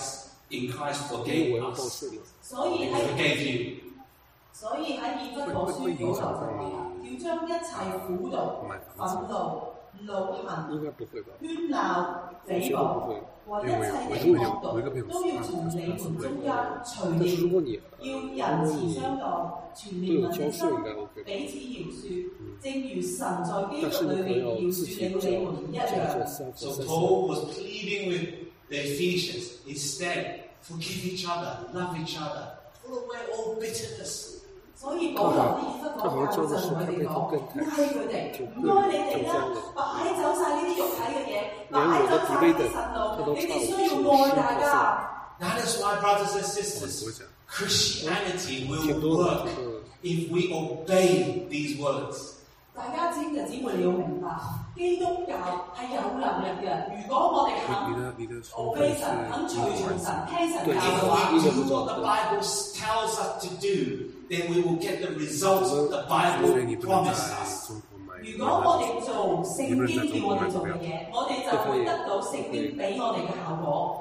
in Christ forgave us." 所以 He 喺 forgave you. 所以喺以弗所書保羅就話，要將一切苦毒、憤怒、怒恨、 應該不會吧？ 喧鬧、誹謗和一切的惡毒，都要從你們中間除但是如果你要仁慈相待，全憐憫的心，彼此饒恕，正如神在基督裏面饒恕了你們一樣。 So Paul was pleading with the Ephesians, instead, forgive each other, love each other, put away all bitterness. 所以保羅啲以弗所教就同佢哋講，嗌佢哋，唔該你哋啦，擺走晒呢啲肉體嘅嘢，擺走晒呢啲憤怒，你哋需要愛大家。 That is why, brothers and sisters, Christianity will work if we obey these words. 大家姊妹你要明白，基督教係有能力嘅。如果我哋肯 obey 神，肯隨從神，聽神教嘅話， If we do what the Bible tells us to do, then we will get the results the Bible promised us. 如果我哋做聖經叫我哋做嘅嘢，我哋就會得到聖經俾我哋嘅效果。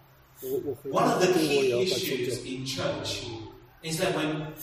One of the key issues in church is that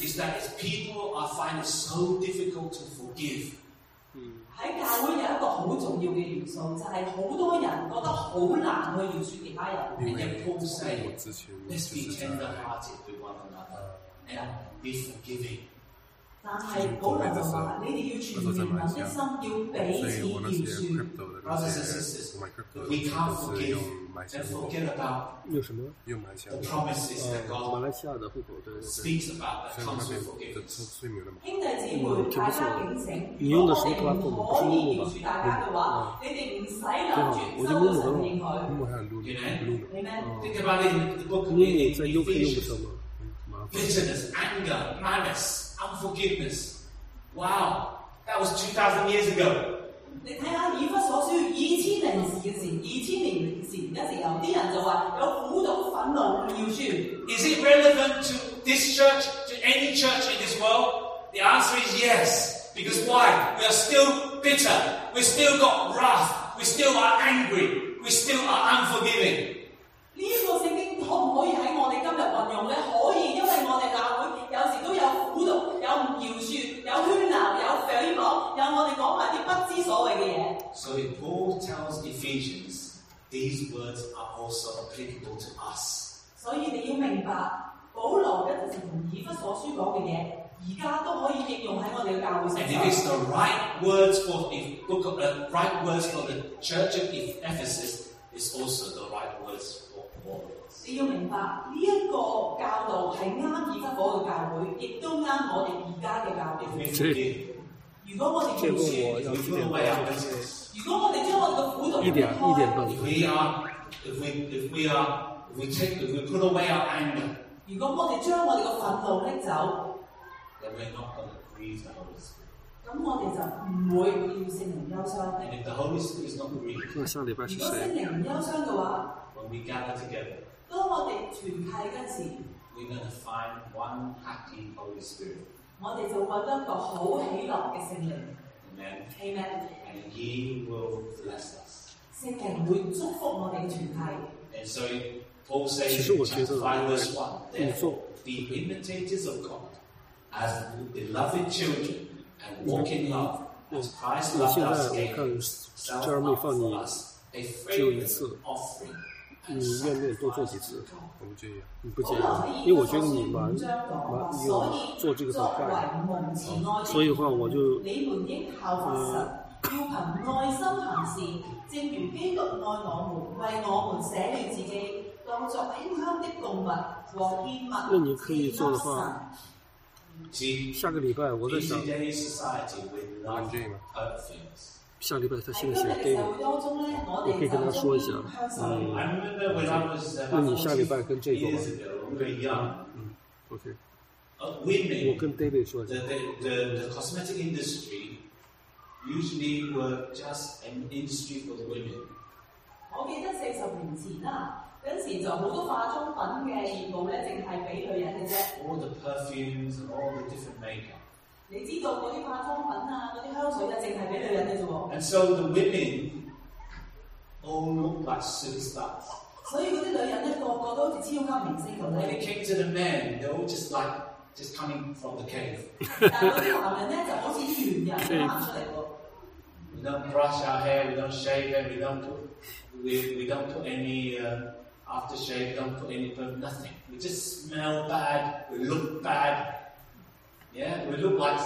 people are finding it so difficult to forgive. 喺教會有一個好重要嘅元素，就係好多人覺得好難去饒恕其他人。 And yet Paul said, let's be tender-hearted with one another and be forgiving. 但係保羅就話：你哋要全靈能的心，要彼此饒恕。 Brothers and sisters, we can't forgive and forget about the promises that God speaks about that comes with forgiveness. 兄弟姊妹，大家警醒！如果我哋唔可以饒恕大家嘅話，你哋唔使諗住收到神應許。 Think about it in the book of Ephesians. Bitterness, anger, malice, unforgiveness. Wow, that was 2,000 years ago. 你睇下以弗所書2000年前嘅時候，啲人就話有苦毒、憤怒、唔饒恕。 Is it relevant to this church, to any church in this world? The answer is yes. Because why? We are still bitter. We still got wrath. We still are angry. We still are unforgiving. 呢個聖經可唔可以喺我哋今日運用咧？可以，因為我哋教會有時都有苦毒，有唔饒恕，有喧鬧，有誹謗，有我哋講埋啲不知所謂嘅嘢。 So if Paul tells Ephesians, these words are also applicable to us. 所以你要明白，保羅一直同以弗所書講嘅嘢，而家都可以應用喺我哋嘅教會身上。 And if it's the right words for the church of Ephesus, it's also the right words. 你要明白呢一個教導係啱以弗所嘅教會，亦都啱我哋而家嘅教會。如果我哋饒恕，如果我哋將我哋嘅苦毒一點 if we put away our anger, 如果我哋將我哋嘅憤怒拎走， then we're not going to grieve the Holy Spirit. 咁我哋就唔會叫聖靈憂傷。 And if the Holy Spirit is not grieved, 如果聖靈唔憂傷嘅話， when we gather together, 當我哋團契嗰時 we're going to find one happy Holy Spirit. 我哋就揾到一個好喜樂嘅聖靈。 Amen. Amen. And He will bless us. 聖靈會祝福我哋嘅團契。 And so Paul says in chapter 5 verse 1, therefore be imitators of God as beloved children and walk in love as Christ loved us, gave Himself up for us, a fragrant offering. 你愿不愿意多做几次？我不介意，你不介意，因为我觉得你蛮做这个很快，所以的话我就你們應效法神，要憑愛心行事，正如基督愛我們，為我們捨了自己，當作馨香的供物和獻物。 那你可以做的话，下个禮拜我在想。下禮拜他現在寫 David， 我可以跟他說一下，那你下禮拜跟這個吧，OK， 我跟 David 說一下。 The cosmetic industry usually were just an industry for the women. 我記得40年前啦，嗰時就好多化妝品嘅業務咧，淨係俾女人嘅啫。 All the perfumes and all the different makeup. 你知道嗰啲化妝品啊，嗰啲香水啊，淨係俾女人嘅啫喎。 And so the women all look like superstars. 所以嗰啲女人咧，個個都好似超級明星咁。 When it came to the men, they all just coming from the cave. 但係嗰啲男人咧，就好似猿人咁行出嚟喎。 We don't brush our hair, we don't shave it, we don't put any aftershave, we don't put any nothing. We just smell bad, we look bad. Yeah, we look like.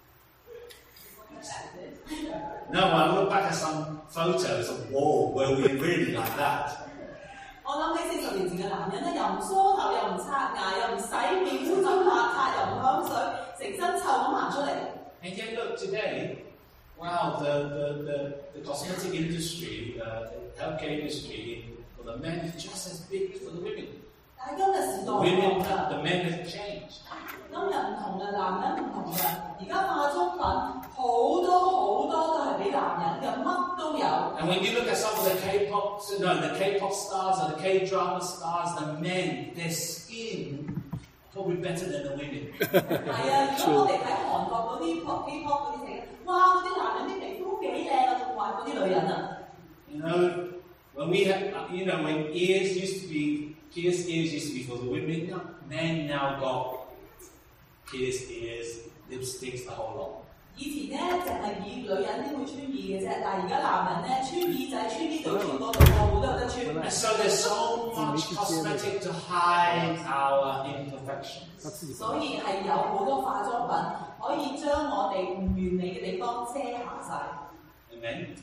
No, I look back at some photos of whoa, were we really like that? 我諗起40年前嘅男人咧，又唔梳頭，又唔刷牙，又唔洗面，污糟邋遢，又唔香水，成身臭咁行出嚟。 And yet, look today, wow, the cosmetic industry, the healthcare industry for the men is just as big for the women. 但係今日時代唔同㗎 the men have changed. 今日唔同嘅，男人唔同嘅。而家化妝品好多都係俾男人嘅，乜都有。 And when you look at some of the K-pop stars or the K-drama stars, the men, their skin probably better than the women. 係啊，如果我哋睇韓國嗰啲 K-pop 嗰啲嘢，哇！嗰啲男人啲皮膚都幾靚啊，同埋嗰啲女人啊。 You know, when we have, when pierced ears used to be for the women, men now got pierced ears, lipsticks, the whole lot. 以前咧淨係以女人先會穿耳嘅啫，但係而家男人咧穿耳仔、穿呢度、穿嗰度，個個都有得穿。 And so there's so much cosmetic to hide our imperfections. 所以係有好多化妝品可以將我哋唔完美嘅地方遮下晒。 Amen.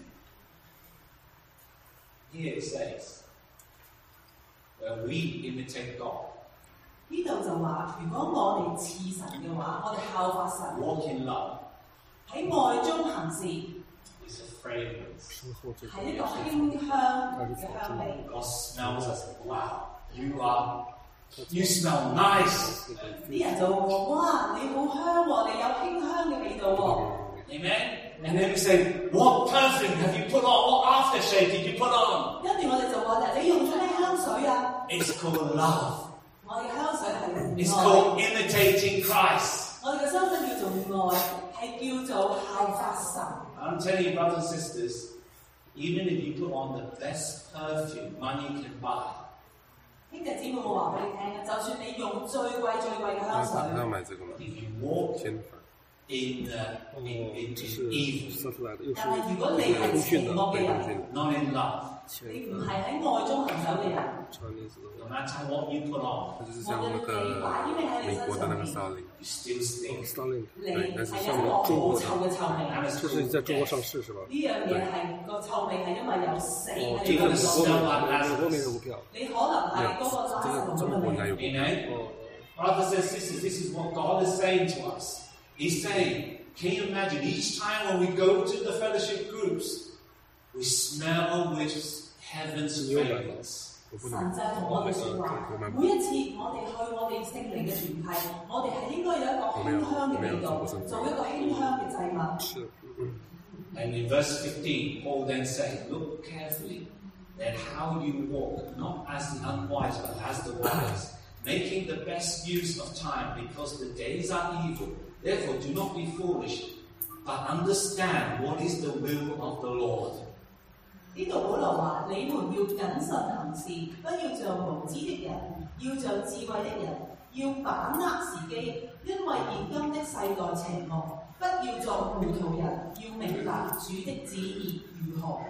Here it says, when we imitate God. 呢度就話，如果我哋似神嘅話，我哋效法神。 Walk in love. 喺愛中行事。 Is a fragrance. 係一個馨香嘅香味。 God smells us. Wow, you smell nice. 啲人就話：哇，你好香喎，你有馨香嘅味道喎。 Amen. And then we say, what perfume have you put on? What aftershave did you put on? 跟住我哋就話咧，你用咗咩香水啊 It's called love. 我哋嘅香水係 It's called imitating Christ. 我哋嘅香水叫做愛，係叫做效法神。 I'm telling you, brothers and sisters, even if you put on the best perfume money can buy. 兄弟姊妹，我話俾你聽，就算你用最貴嘅香水， if you walk in evil, 但係如果你係邪惡嘅人 not in love, 你唔係喺愛中行走嘅人 no matter what you put on, 就是像那个美國的那個薩林， you still stink. 你係一個好臭嘅臭味。 就是在中國上市是吧？ 呢樣嘢係個臭味係因為有死喺這個度。 美國沒有股票。 你可能係嗰個拉神咁嘅味。 Amen. Brothers and sisters, this is what God is saying to us. He's saying, can you imagine each time when we go to the fellowship groups, we smell with heaven's fragrance. 神就係同我哋説話，每一次我哋去我哋聖靈嘅團契，我哋係應該有一個馨香嘅味道，做一個馨香嘅祭物。 And in verse 15, Paul then says, look carefully at how you walk, not as the unwise, but as the wise, making the best use of time, because the days are evil. Therefore, do not be foolish, but understand what is the will of the Lord. 呢度保羅話：你們要謹慎行事，不要像無知的人，要像智慧的人，要把握時機，因為現今的世代邪惡。不要作糊塗人，要明白主的旨意如何。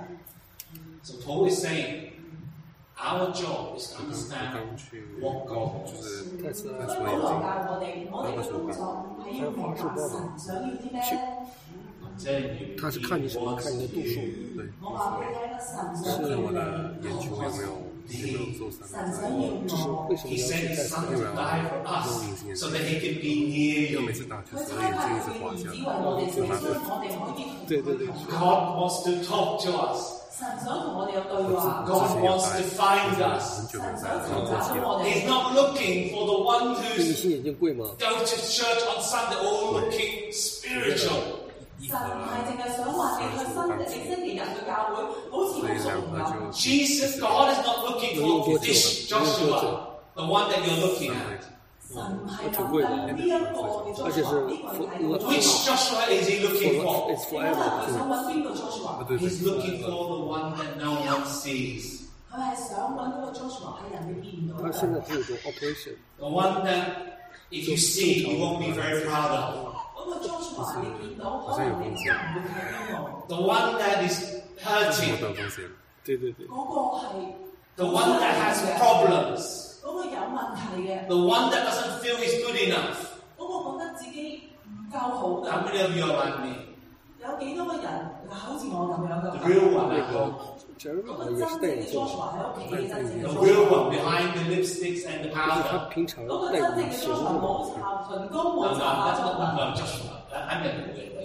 So Paul is saying, our job is to understand what God wants. 所以保羅教我哋嘅工作係要明白神想要啲咩。 他是看你什么？看你的度数。 对， 是看我的眼球有没有受伤。 为什么 He sent his son to die for us, so that he can be near 因为每 you. 次打球时候眼睛一直滑下来， 对对对。 God wants to talk to us. 神想同我哋有對話。 God wants to find us. 很久没有在然后过期了。 He's not looking for the one 你 who's 新眼镜贵吗？ go to church on Sunday all looking spiritual. 神唔係淨係想話你星期日去教會，好似好熟咁。 Jesus, God is not looking for this Joshua, the one that you're looking at. 神唔係諗緊呢一個嘅 Joshua， 呢個係 Which Joshua is he looking for? It's 可能 forever。 佢想揾邊個 Joshua？ He's looking for the one that no one sees. 佢係想揾嗰個 Joshua 係人哋見唔到他現在只有一種 operation。 The one that if you see, you won't be very proud of. 嗰個 Joshua 你見到，可能你唔會驕傲。 The one that is hurting. 對對對。 嗰個係 The one that has problems. 嗰個有問題嘅。 The one that doesn't feel he's good enough. 嗰個覺得自己唔夠好嘅。 How many of you are like me? 有幾多個人好似我咁樣嘅 The real one at home. 嗰個真正嘅 Joshua 喺屋企嘅真正嘅 The real one behind the lipsticks and the 他 powder. 平常嗰個戴真正嘅隱形 Joshua 的冇搽唇膏 No, 冇搽化妝品。 no, Joshua. I'm in the way.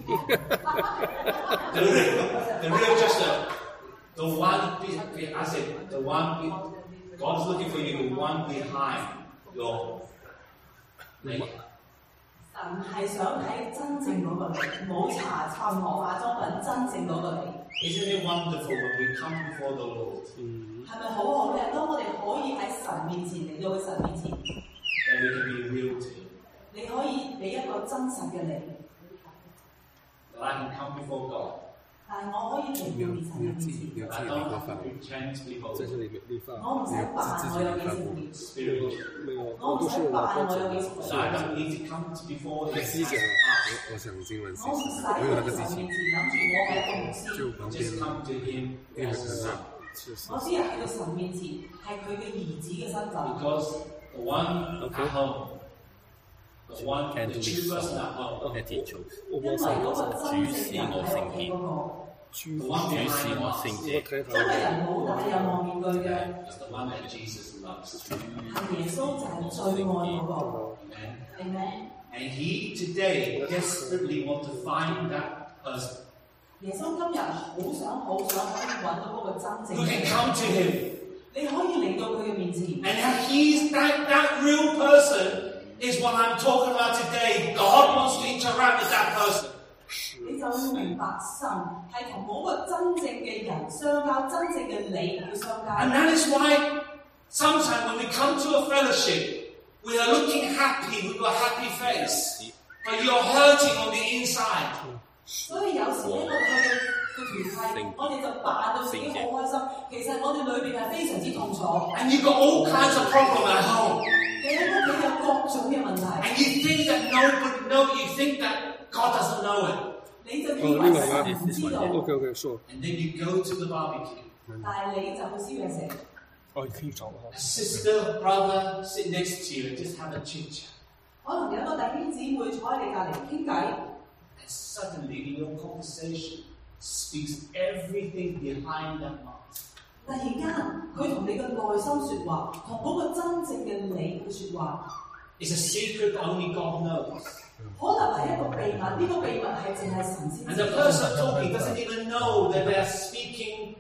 The real Joshua. The one, I said, the one, God is looking for you, the one behind your makeup. 神係想睇真正嗰個你，冇搽任何化妝品，真正嗰個你。 Isn't it wonderful when we come before the Lord? 係咪好好咧？當我哋可以喺神面前嚟到神面前， That we can be real to Him. 你可以俾一個真實嘅你。 That I can come before God. 但係我可以嚟到神嘅面前。 I don't have to pretend to be 在 holy. 这里立法， 我唔使扮我有幾聖潔， Spiritually. 没有， 我唔都是使扮我我有幾自己 So I don't need to come before him. 自己讲， 我想经文其我唔使实我有那个喺激情， 神面前諗住我係一個牧師， 就旁边 Just come to him 因为 as 成 a 长 son. 是我只係去到神面前係佢嘅兒子嘅身份。 Because the one at home, the one, the true person at home, 我因為冇上嗰個真正人喺屋企嗰個， 居 the one behind the 我 mask 睇嗰個人冇戴任何面具嘅， is the one that Jesus loves. 係耶穌就係最愛嗰個。 Amen. Amen。 And he today desperately wants to find that person 耶穌今日好想可以揾到嗰個真正 who 嘅 can 人， come to him. 你可以嚟到佢嘅面前。 And he's that real person is what I'm talking about today. God wants to interact with that person. 你就會明白神係同嗰個真正嘅人相交，真正嘅你會相交。 And that is why sometimes when we come to a fellowship, we are looking happy with a happy face, but you're hurting on the inside. 所以有時咧，我哋去個團契，我哋就扮到自己好開心，其實我哋裏邊係非常之痛楚。 And you've got all kinds of problems at home. 你喺屋企有各種嘅問題， And you think that nobody knows, you think that God doesn't know it. 你就以為神唔知道， OK， 說， And then you go to the barbecue. 但係你就去燒嘢食。 哦，你可以找我 A sister, brother sit next to you and just have a chit chat. 可能有一個弟兄姊妹坐喺你隔離傾偈， And suddenly in your conversation speaks everything behind that mask. 突然間佢同你嘅內心説話，同嗰個真正嘅你去説話， It's a secret that only God knows. 可能係一個秘密，呢個秘密係淨係神先 And 知 the 道。 person talking doesn't even know that they're speaking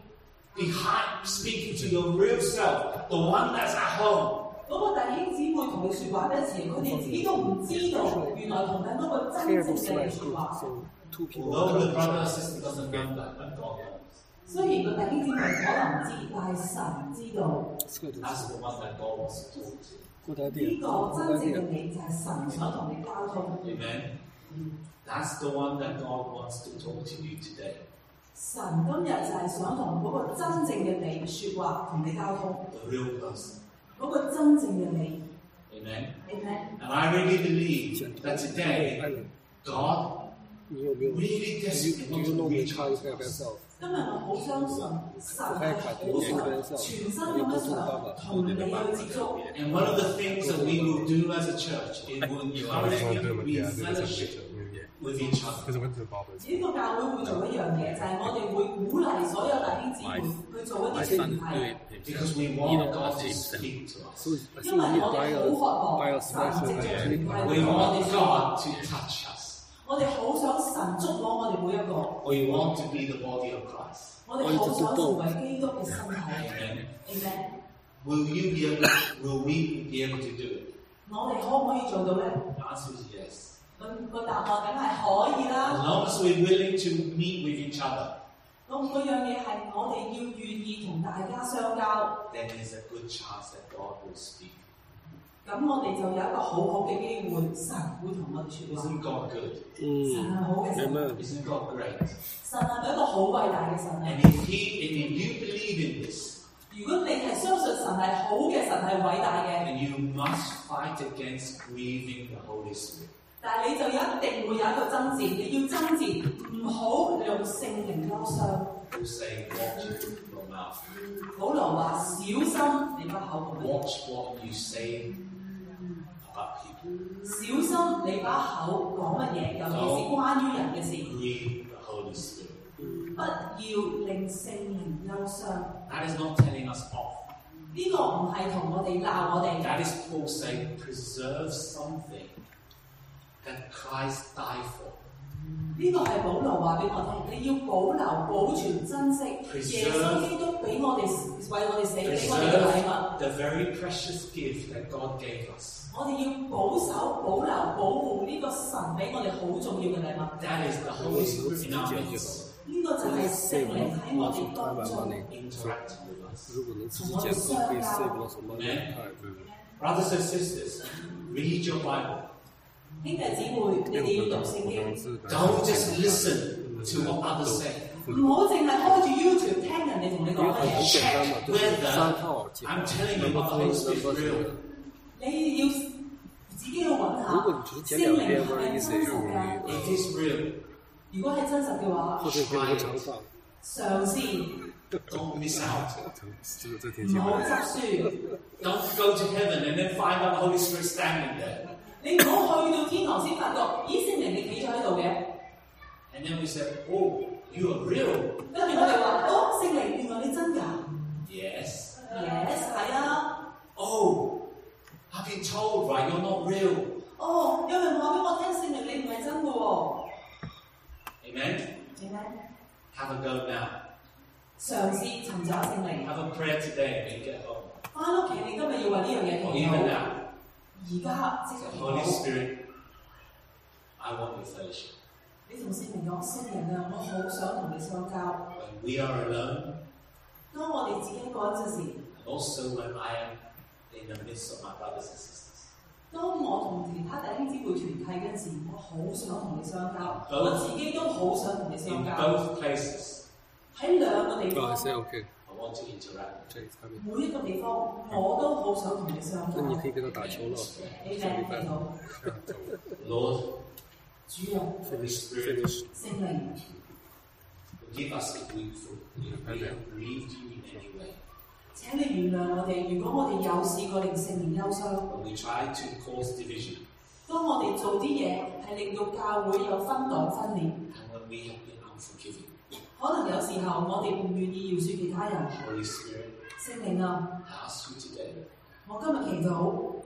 to your real self, the one that's at home. 嗰個弟兄姊妹同你説話嗰陣時，佢哋自己都唔知道，原來同緊嗰個真正嘅你説話。 Although the brother or sister doesn't know that, but God knows. 雖然個弟兄姊妹可能唔知，但係神知道。 That's the one that God wants to talk to. 過大呢點， 個真正嘅你就係神想同你交通。 Amen. That's the one that God wants to talk to you today. 神今日就係想同嗰個真正嘅你説話，同你交通。 The real person. 嗰個真正嘅你 Amen. ，Amen。 And I really believe that today, God 你有沒有 really desperately wants to reach out to us. 今日我好相信神係好想全身咁樣想同你去接觸。 And one of the things that we will do as a church is we'll encourage you to fellowship with each other. 可是问题是宝贝， 呢個教會會做一樣嘢，就係我哋會鼓勵所有弟兄姊妹去做一啲團契， Because we want God to speak to us. 因為我哋好渴望神藉着團契 We 為我哋 want 說話。 God to touch us. 我哋好想神觸摸我哋每一個， We want to be the body of Christ. 我哋好想成為基督嘅身體。 Amen. Amen。 Will we be able to do it? 我哋可唔可以做到咧？ The answer is yes. 個答案梗係可以 As 啦。 long as we're willing to meet with each other, 嗰樣嘢係我哋要願意同大家相交， then there's a good chance that God will speak. 咁我哋就有一個好好嘅機會，神會同我哋説話。 Isn't God good? 神係好嘅神， Isn't God great? 神係一個好偉大嘅神 And 啊！ if you believe in this, 如果你係相信神係好嘅，神係偉大嘅， then you must fight against grieving the Holy Spirit. 但係你就一定會有一個爭戰，你要爭戰，唔好讓聖靈憂傷。 Who say, watch your mouth. 保羅話：小心你把口講乜嘢， Watch what you say about people. 小心你把口講乜嘢，尤其是關於人嘅事， Grieve the Holy Spirit. 不要令聖靈憂傷。 That is not telling us off. 呢個唔係同我哋鬧我哋， That is Paul saying, preserve something that Christ died for. 呢個係保羅話俾我聽，你要保留、保存、珍惜耶穌基督俾我哋為我哋死俾我哋嘅禮物。 Preserve the very precious gift that God gave us. 我哋要保守、保留、保護呢個神俾我哋好重要嘅禮物。 That is the Holy Spirit in our midst, 呢個就係聖靈喺我哋當中 interacting with us. 如果能自己建構，可以 save 了什麼人態？ Brothers and sisters, read your Bible. 兄弟姊妹，你哋要讀聖經， Don't just listen to what others say. 唔好淨係開住 YouTube 聽人哋同你講因為很簡單嘛，就是3套幾 I'm telling 能 you, 夠 the 能 Holy Spirit 夠 is real. 你要自己要揾下。 如果你只是前2遍或者1遍 It is real. 如果係真實嘅話， 或者給我們嘗試。 嘗試。 Don't miss out. 唔好執輸。 Don't go to heaven and then find out the Holy Spirit standing there. 你唔好去到天堂先發覺，咦，聖靈你企咗喺度嘅。 And then we say, oh, you are real. 跟住我哋話，哦，聖靈原來你真㗎。 Yes. Yes，係啊。 Oh, I've been told, right, you're not real. 哦，有人話俾我聽，聖靈你唔係真㗎喎。 Amen? Amen. Have a go now. 嘗試尋找聖靈。 Have a prayer today when you get home. 翻屋企你今日要為呢樣嘢 Or 祈 even 禱。 now. 而家即係祈 Holy 禱。 Spirit, I want your fellowship. 你同聖靈講，聖靈啊，我好想同你相交。 When we are alone, 當我哋自己一個人嗰時， and also when I am in the midst of my brothers and sisters. 當我同其他弟兄姊妹團契嗰時，我好想同你相交。我自己都好想同你 In 相交。 both places, 喺兩個地方， OK， I want to interact. 這方面。 每一個地方我都好想同你相交。 那你可以跟他打球了。 你聽唔聽到？ Lord, 主啊， Holy Spirit, 聖靈， forgive us if we have grieved you in any way. 請你原諒我哋。如果我哋有試過令聖靈憂傷， When we try to cause division, 當我哋做啲嘢係令到教會有分黨分裂， and when we have been unforgiving, 可能有時候我哋唔願意饒恕其他人。 Holy Spirit, 聖靈啊， I ask you today 我今日祈禱，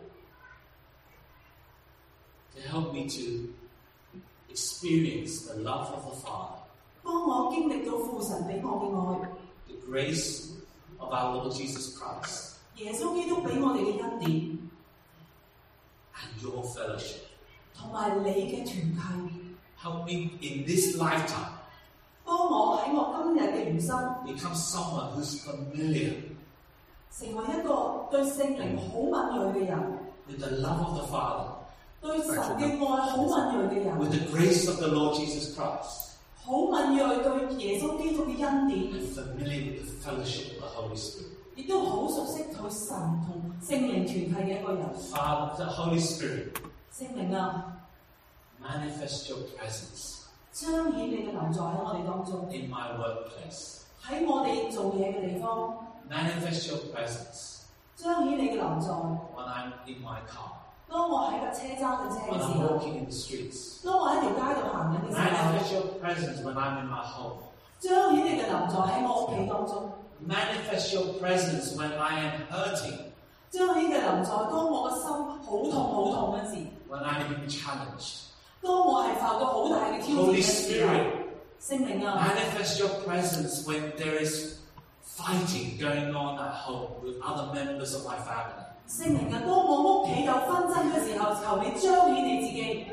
to help me to experience the love of the Father, 幫我經歷到父神俾我嘅愛， the grace of our Lord Jesus Christ, 耶穌基督俾我哋嘅恩典， and your fellowship. 同埋你嘅團契。 Help me in this lifetime 幫我喺我今日嘅餘生， become someone who's familiar 成為一個對聖靈好敏鋭嘅人， with the love of the Father, 對神嘅愛好敏鋭嘅人， with the grace of the Lord Jesus Christ, 好敏鋭對耶穌基督嘅恩典， and familiar with the fellowship of the Holy Spirit. 亦都好熟悉對神同聖靈團契嘅一個人。 Father, the Holy Spirit, 聖靈啊， manifest your presence 彰顯你嘅臨在喺我哋當中， in my workplace. 喺我哋做嘢嘅地方， Manifest your presence 彰顯你嘅臨在。 when I'm in my car, 當我喺架車揸緊車 when 嘅 I'm 時候， walking in the streets. 當我喺條街度行緊嘅時候， Manifest your presence when I'm in my home. 彰顯你嘅臨在喺我屋企當中， Manifest your presence when I am hurting, 彰顯嘅臨在當我個心好痛嗰時， when I'm being challenged. 當我係受到好大嘅挑戰 Holy 嘅時候， Spirit, 聖靈啊， manifest your presence when there is fighting going on at home with other members of my family. 聖靈啊，當我屋企有紛爭嘅時候，求你彰顯你自己，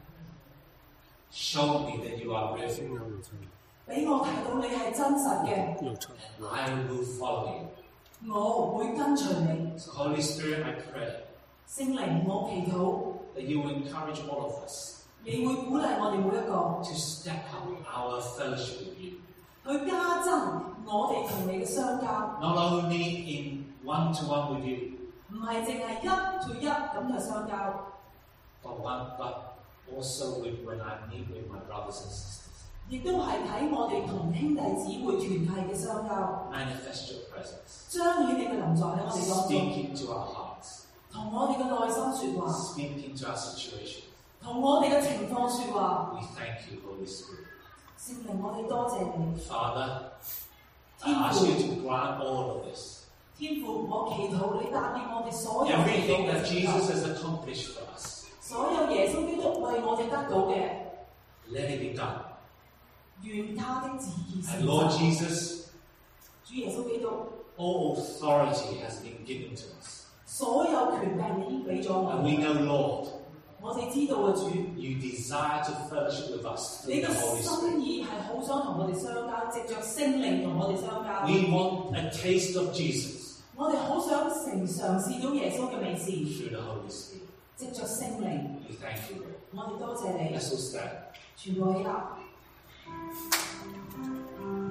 Show me that you are real, 俾我睇到你係真實嘅， and I will follow you. 我會跟隨你。 So Holy Spirit, I pray 聖靈，我祈禱 that you will encourage all of us 你會鼓勵我哋每一個 to step up our fellowship with you. 去加增我哋同你嘅相交， Not only in one-to-one with you, 唔係淨係一對一咁就相交， but also when I meet with my brothers and sisters. 亦都係睇我哋同兄弟姊妹團契嘅相交， Manifest your presence. 彰顯你嘅臨在喺我哋當 Speak 中， into our hearts. 同我哋嘅內心説話， Speak into our situation. 同我哋嘅情況説話。 We thank you, Holy Spirit. 聖靈，我哋多謝你， Father, I ask you to grant all of this. 天父，我祈禱你答應我哋所有 Everything that 嘅 Jesus has accomplished for us, 所有耶穌基督為我哋得到嘅， let it be done. 願他的旨意成 And Lord 就。 Jesus, 主耶穌基督， all authority has been given to us. 所有權柄已經俾咗我 And we 哋。 know, Lord, 我哋知道嘅主， you desire to fellowship with us 你 through 嘅 the Holy Spirit. 心意係好想同我哋相交，藉着聖靈同我哋相交。 We want a taste of Jesus 我哋好想嘗試到耶穌嘅美事， through the Holy Spirit. 藉着聖靈， We thank you, Lord. 我哋多謝你， Let's all stand. 全部起立。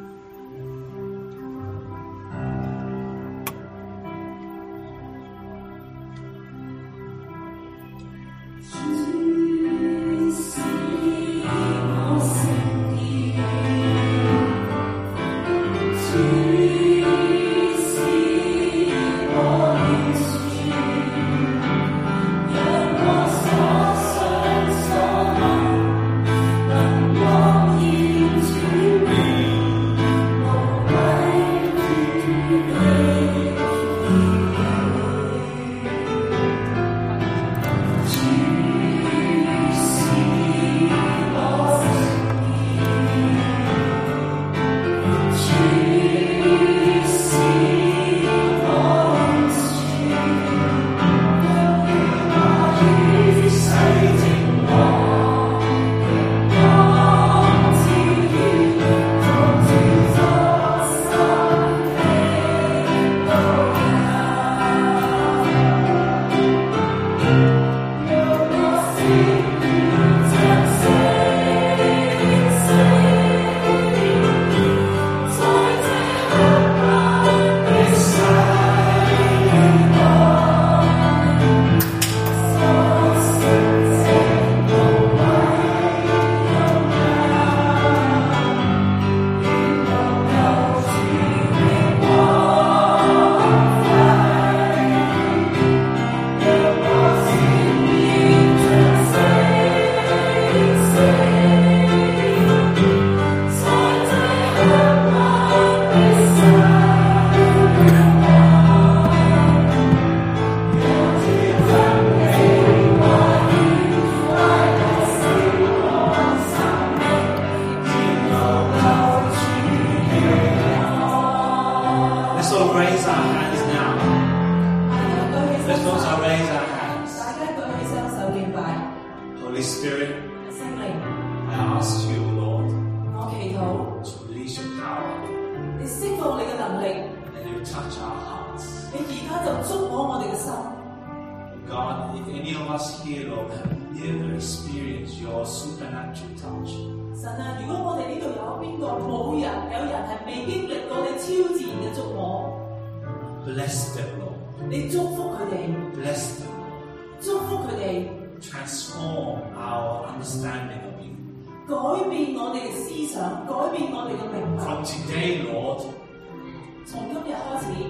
Bless them, Lord. 你祝福佢哋 Bless them. 祝福佢哋 Transform our understanding of you. 改變我哋嘅思想，改變我哋嘅明白。 From today, Lord, 從今日開始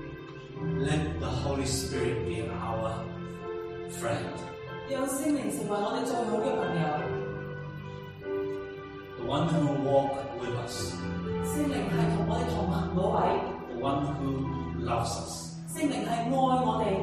let the Holy Spirit be our friend. 讓聖靈成為我哋最好嘅朋友。 The one who will walk with us. 聖靈係同我哋同行嗰位。 The one who loves us. 聖靈係愛我哋。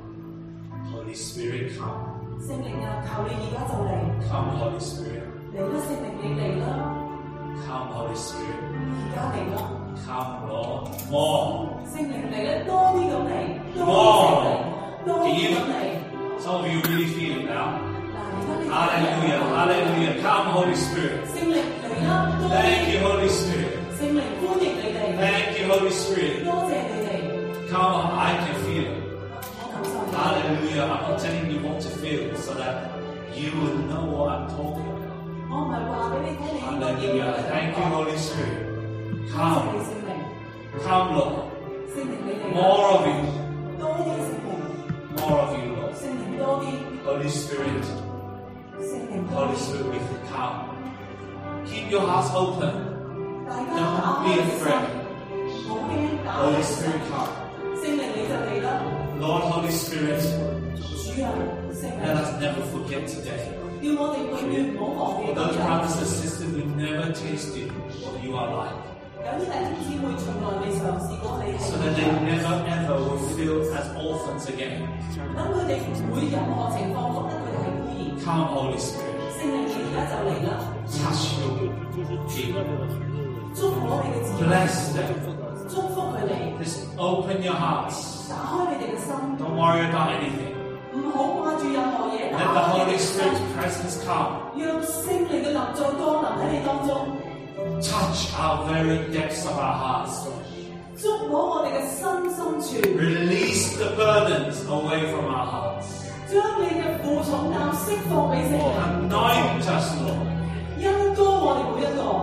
Holy Spirit, come. 聖靈啊，求你而家就嚟。 Come, Holy Spirit. 嚟啦，聖靈你嚟啦。 Come, Holy Spirit. 而家嚟啦。 Come, Lord. More. 聖靈嚟啦，多啲咁嚟，多啲嚟，多啲咁嚟。 Some of you really feel it now. 嗱，而家你 Hallelujah, hallelujah. Come, Holy Spirit. 聖靈嚟啦，多啲。 Thank you, Holy Spirit. 聖靈歡迎你哋。 Thank you, Holy Spirit. 多謝你哋。 Come on, I can feel it. 我感受到。 Hallelujah. I'm not telling you what to feel so that you would know what I'm talking about. 我唔係話俾你聽，你應該點 Hallelujah. 樣。 Thank you, Holy Spirit. 多謝 Come, 你聖靈， come, Lord. 聖靈你嚟啦。 More of you. 多啲聖靈， More of you, Lord. 聖靈多啲， Holy Spirit. 聖靈多 Holy 啲。 Spirit, we can come. Keep your hearts open. 大家 Don't 打 be 開心， afraid. 唔好驚，打開 Holy 心。 Spirit, come. 聖靈你就嚟啦， Lord, Holy Spirit, 主啊，聖 let 靈， us never forget today. 叫我哋永遠唔好忘記 For 今 those 日。 brothers and sisters who never tasted what you are like, 有啲弟兄姊妹從來未嘗試過你 so 係 that they 點樣， never ever will feel as orphans again. 等佢哋唔會任何情況覺得佢哋係孤兒。 Come, Holy Spirit, 聖靈你而家就嚟啦， touch your people, 祝福我哋嘅子女， bless them. 祝福佢哋， Just open your hearts. 打開你哋嘅心， Don't worry about anything. 唔好掛住任何嘢， Let 打 the 開你 Holy 嘅心， Spirit's presence come. 讓聖靈嘅臨在降臨喺你當中， Touch our very depths of our hearts. 觸摸我哋嘅心深處， Release the burdens away from our hearts. 將你嘅負重擔釋放俾聖靈， Anoint us, Lord. 恩膏我哋每一個，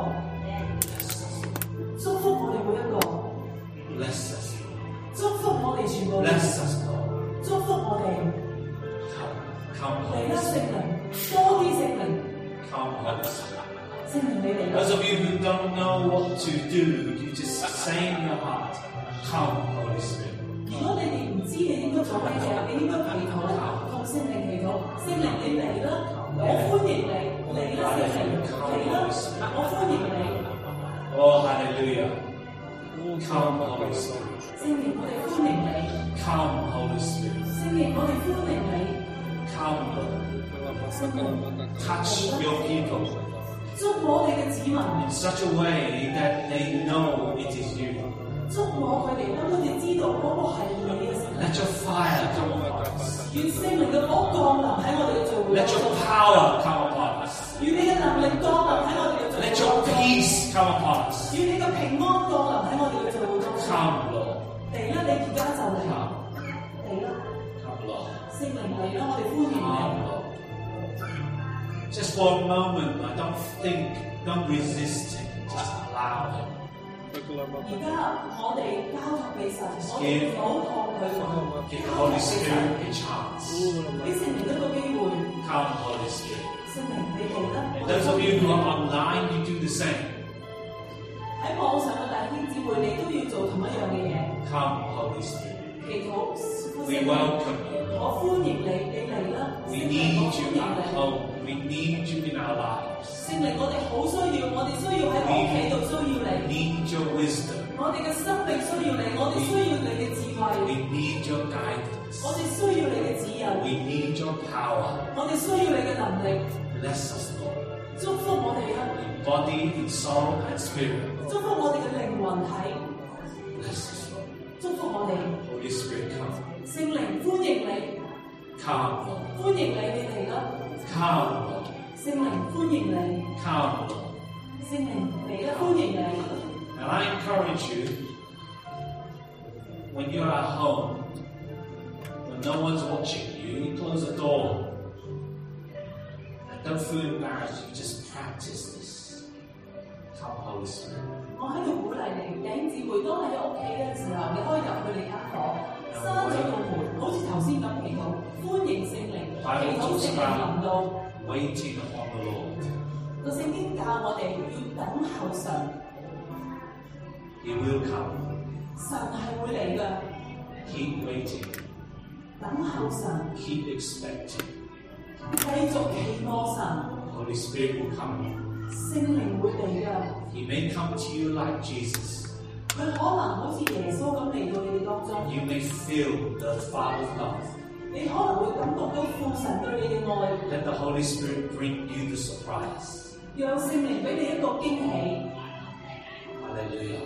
祝福我哋每一個， Bless us, 祝福我哋全部人， bless us, Lord. 祝福我哋。 Come, 嚟 Holy 啦，聖 Spirit. 靈，多啲聖靈， Come, Holy Spirit. 聖靈你嚟啦 Those。of you who don't know what to do, you just say in your heart, come, Holy Spirit. 如果你哋唔知你應該做咩嘅，你應該祈禱，同聖靈祈禱，聖靈你嚟啦，我歡迎你，嚟啦聖靈，嚟啦，我歡迎你。 Oh, hallelujah. Come, Holy Spirit. 聖靈，我哋歡迎你。 Come, Holy Spirit. 聖靈，我哋歡迎你。 Come, Lord. Touch your people 祝我哋嘅子民 in such a way that they know it is you. 祝我佢哋，等佢哋知道嗰個係你嘅時候。 Let your fire come upon us. 願聖靈嘅火降臨喺我哋嘅聚會。 Let your power come upon us. 願你嘅能力降臨喺我哋嘅聚會。 Let your peace come upon us. 願你嘅平安降臨喺我哋嘅聚會中。 Come, Lord. 嚟啦，你而家就嚟。嚟啦。 Come, Lord. 聖靈嚟啦，我哋歡迎你。 Come, Lord. Just for a moment, don't resist him. Just allow him. 而家我哋交託俾神，我哋唔好抗拒。 Give the Holy Spirit a chance. 俾聖靈一個機會。 Come, Holy Spirit. 聖靈，你嚟啦。 And those of you who are online, you do the same. 喺網上嘅弟兄姊妹，你都要做同一樣嘅嘢。 Come, Holy Spirit. 祈禱。 We welcome you. 我歡迎你，你嚟啦。 We need you at home. We need you in our lives. 聖靈，我哋好需要，我哋需要喺屋企度需要你。 We need your wisdom. 我哋嘅生命需要你，我哋需要你嘅智慧。 We need your guidance. 我哋需要你嘅指引。 We need your power. 我哋需要你嘅能力。 Bless us, Lord. 祝福我哋啊！ In body, in soul, and spirit. 祝福我哋嘅靈魂體。 Bless us, Lord. 祝福我哋。 Holy Spirit, come. 聖靈歡迎你。 Come, Lord. 歡迎你，你嚟啦。 Come, Lord. 聖靈歡迎你。 Come, Lord. 聖靈嚟啦，歡迎你。 And I encourage you, when you're at home, when no one's watching you, you close the door. And don't feel embarrassed, you just practice this. Come, Holy Spirit. 我喺度鼓勵你，弟兄姊妹，當你喺屋企嘅時候，你可以入去你間房，閂咗個門，好似頭先咁祈禱，歡迎聖靈，祈禱聖靈臨到。 Waiting upon the Lord. 個聖經教我哋要等候神。 He will come. 神係會嚟嘅。 Keep waiting. 等候神。 Keep expecting. 繼續期望神。 Holy Spirit will come. 聖靈會嚟嘅。 He may come to you like Jesus. 佢可能好似耶穌咁嚟到你哋當中。 You may feel the Father's love. 你可能會感覺到父神對你嘅愛。 Let the Holy Spirit bring you the surprise. 讓聖靈俾你一個驚喜。 Hallelujah.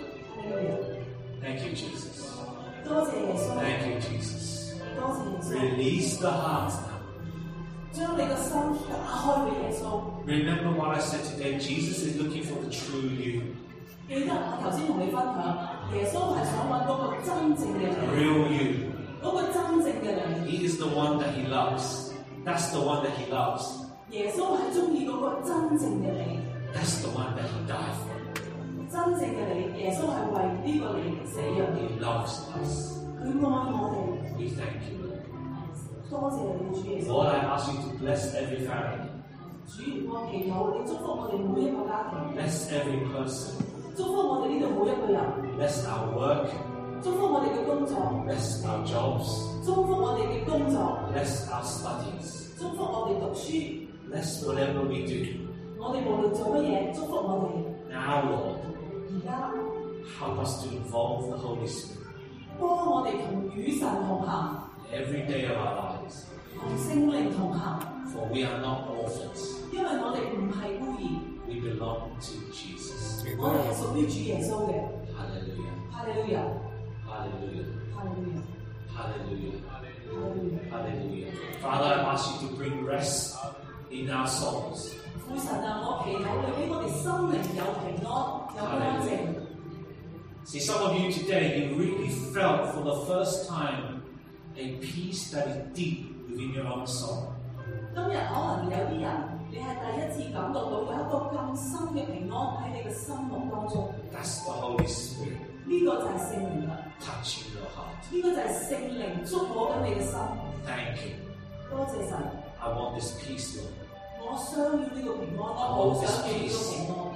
Thank you, Jesus. 多謝耶穌。 Thank you, Jesus. 多謝耶穌。 Release the heart now. 將你嘅心打開俾耶穌。 Remember what I said today. Jesus is looking for the true you. 記得我頭先同你分享，耶穌係想揾嗰個真正嘅你。 Real you. 嗰個真正嘅你。 He is the one that he loves. That's the one that he loves. 耶穌係中意嗰個真正嘅你。 That's the one that he died for. 真正嘅你，耶穌係為呢個你死嘅。 He loves us. 佢愛我哋。 We thank you, Lord. 多謝你，主耶穌。 Lord, I ask you to bless every family. 主，我祈禱你祝福我哋每一個家庭。 Bless every person. 祝福我哋呢度每一個人。 Bless our work. 祝福我哋嘅工作。 Bless our jobs. 祝福我哋嘅工作。 Bless our studies. 祝福我哋讀書。 Bless whatever we do. 我哋無論做乜嘢，祝福我哋。 Now, Lord, 而家 help us to involve the Holy Spirit 幫我哋同與神同行， every day of our lives. 同聖靈同行。 For we are not orphans. 因為我哋唔係孤兒， We belong to Jesus. 我哋係屬於主耶穌嘅。 Hallelujah. 哈利路亞， Hallelujah. 哈利路亞， Hallelujah. 哈利路亞。 Hallelujah. Father, I ask you to bring rest in our souls. 父神啊，我祈禱你俾我哋心靈有平安，有安靜。 See, some of you today, you really felt for the first time a peace that is deep within your own soul. 今日可能有啲人，你係第一次感覺到有一個咁深嘅平安喺你嘅心目當中。 That's the Holy Spirit 呢個就係聖靈啦， touching your heart. 呢個就係聖靈觸摸緊你嘅心。 Thank you. 多謝神， I want this peace, Lord. 我想要呢個平安，我好想要呢個平安。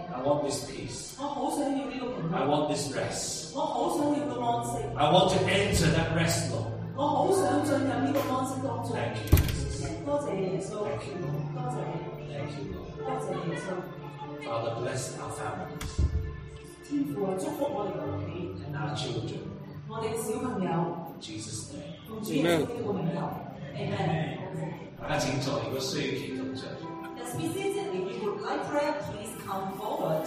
I want this peace. 我好想要呢個平 I 安。 want this rest. 我好想要個安息。 I want to enter that rest, Lord. 我好想進入呢個安息當中。 Thank you, Jesus. 多謝耶穌。 Thank you, Lord. 多謝你。 Thank you, Lord. 多謝耶穌。 Father, bless our families 天父啊，祝福我哋嘅屋企， and our children. 我哋嘅小朋友， In Jesus' name. 奉主耶穌呢個名求。Amen。 大家請坐，如果需要祈禱就。 Let's be seated. If you would like prayer, please come forward.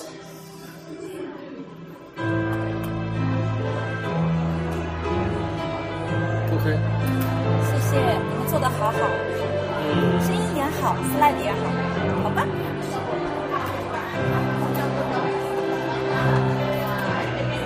OK。 谢谢，你们做得好好，声音也好，slide也好，好吧。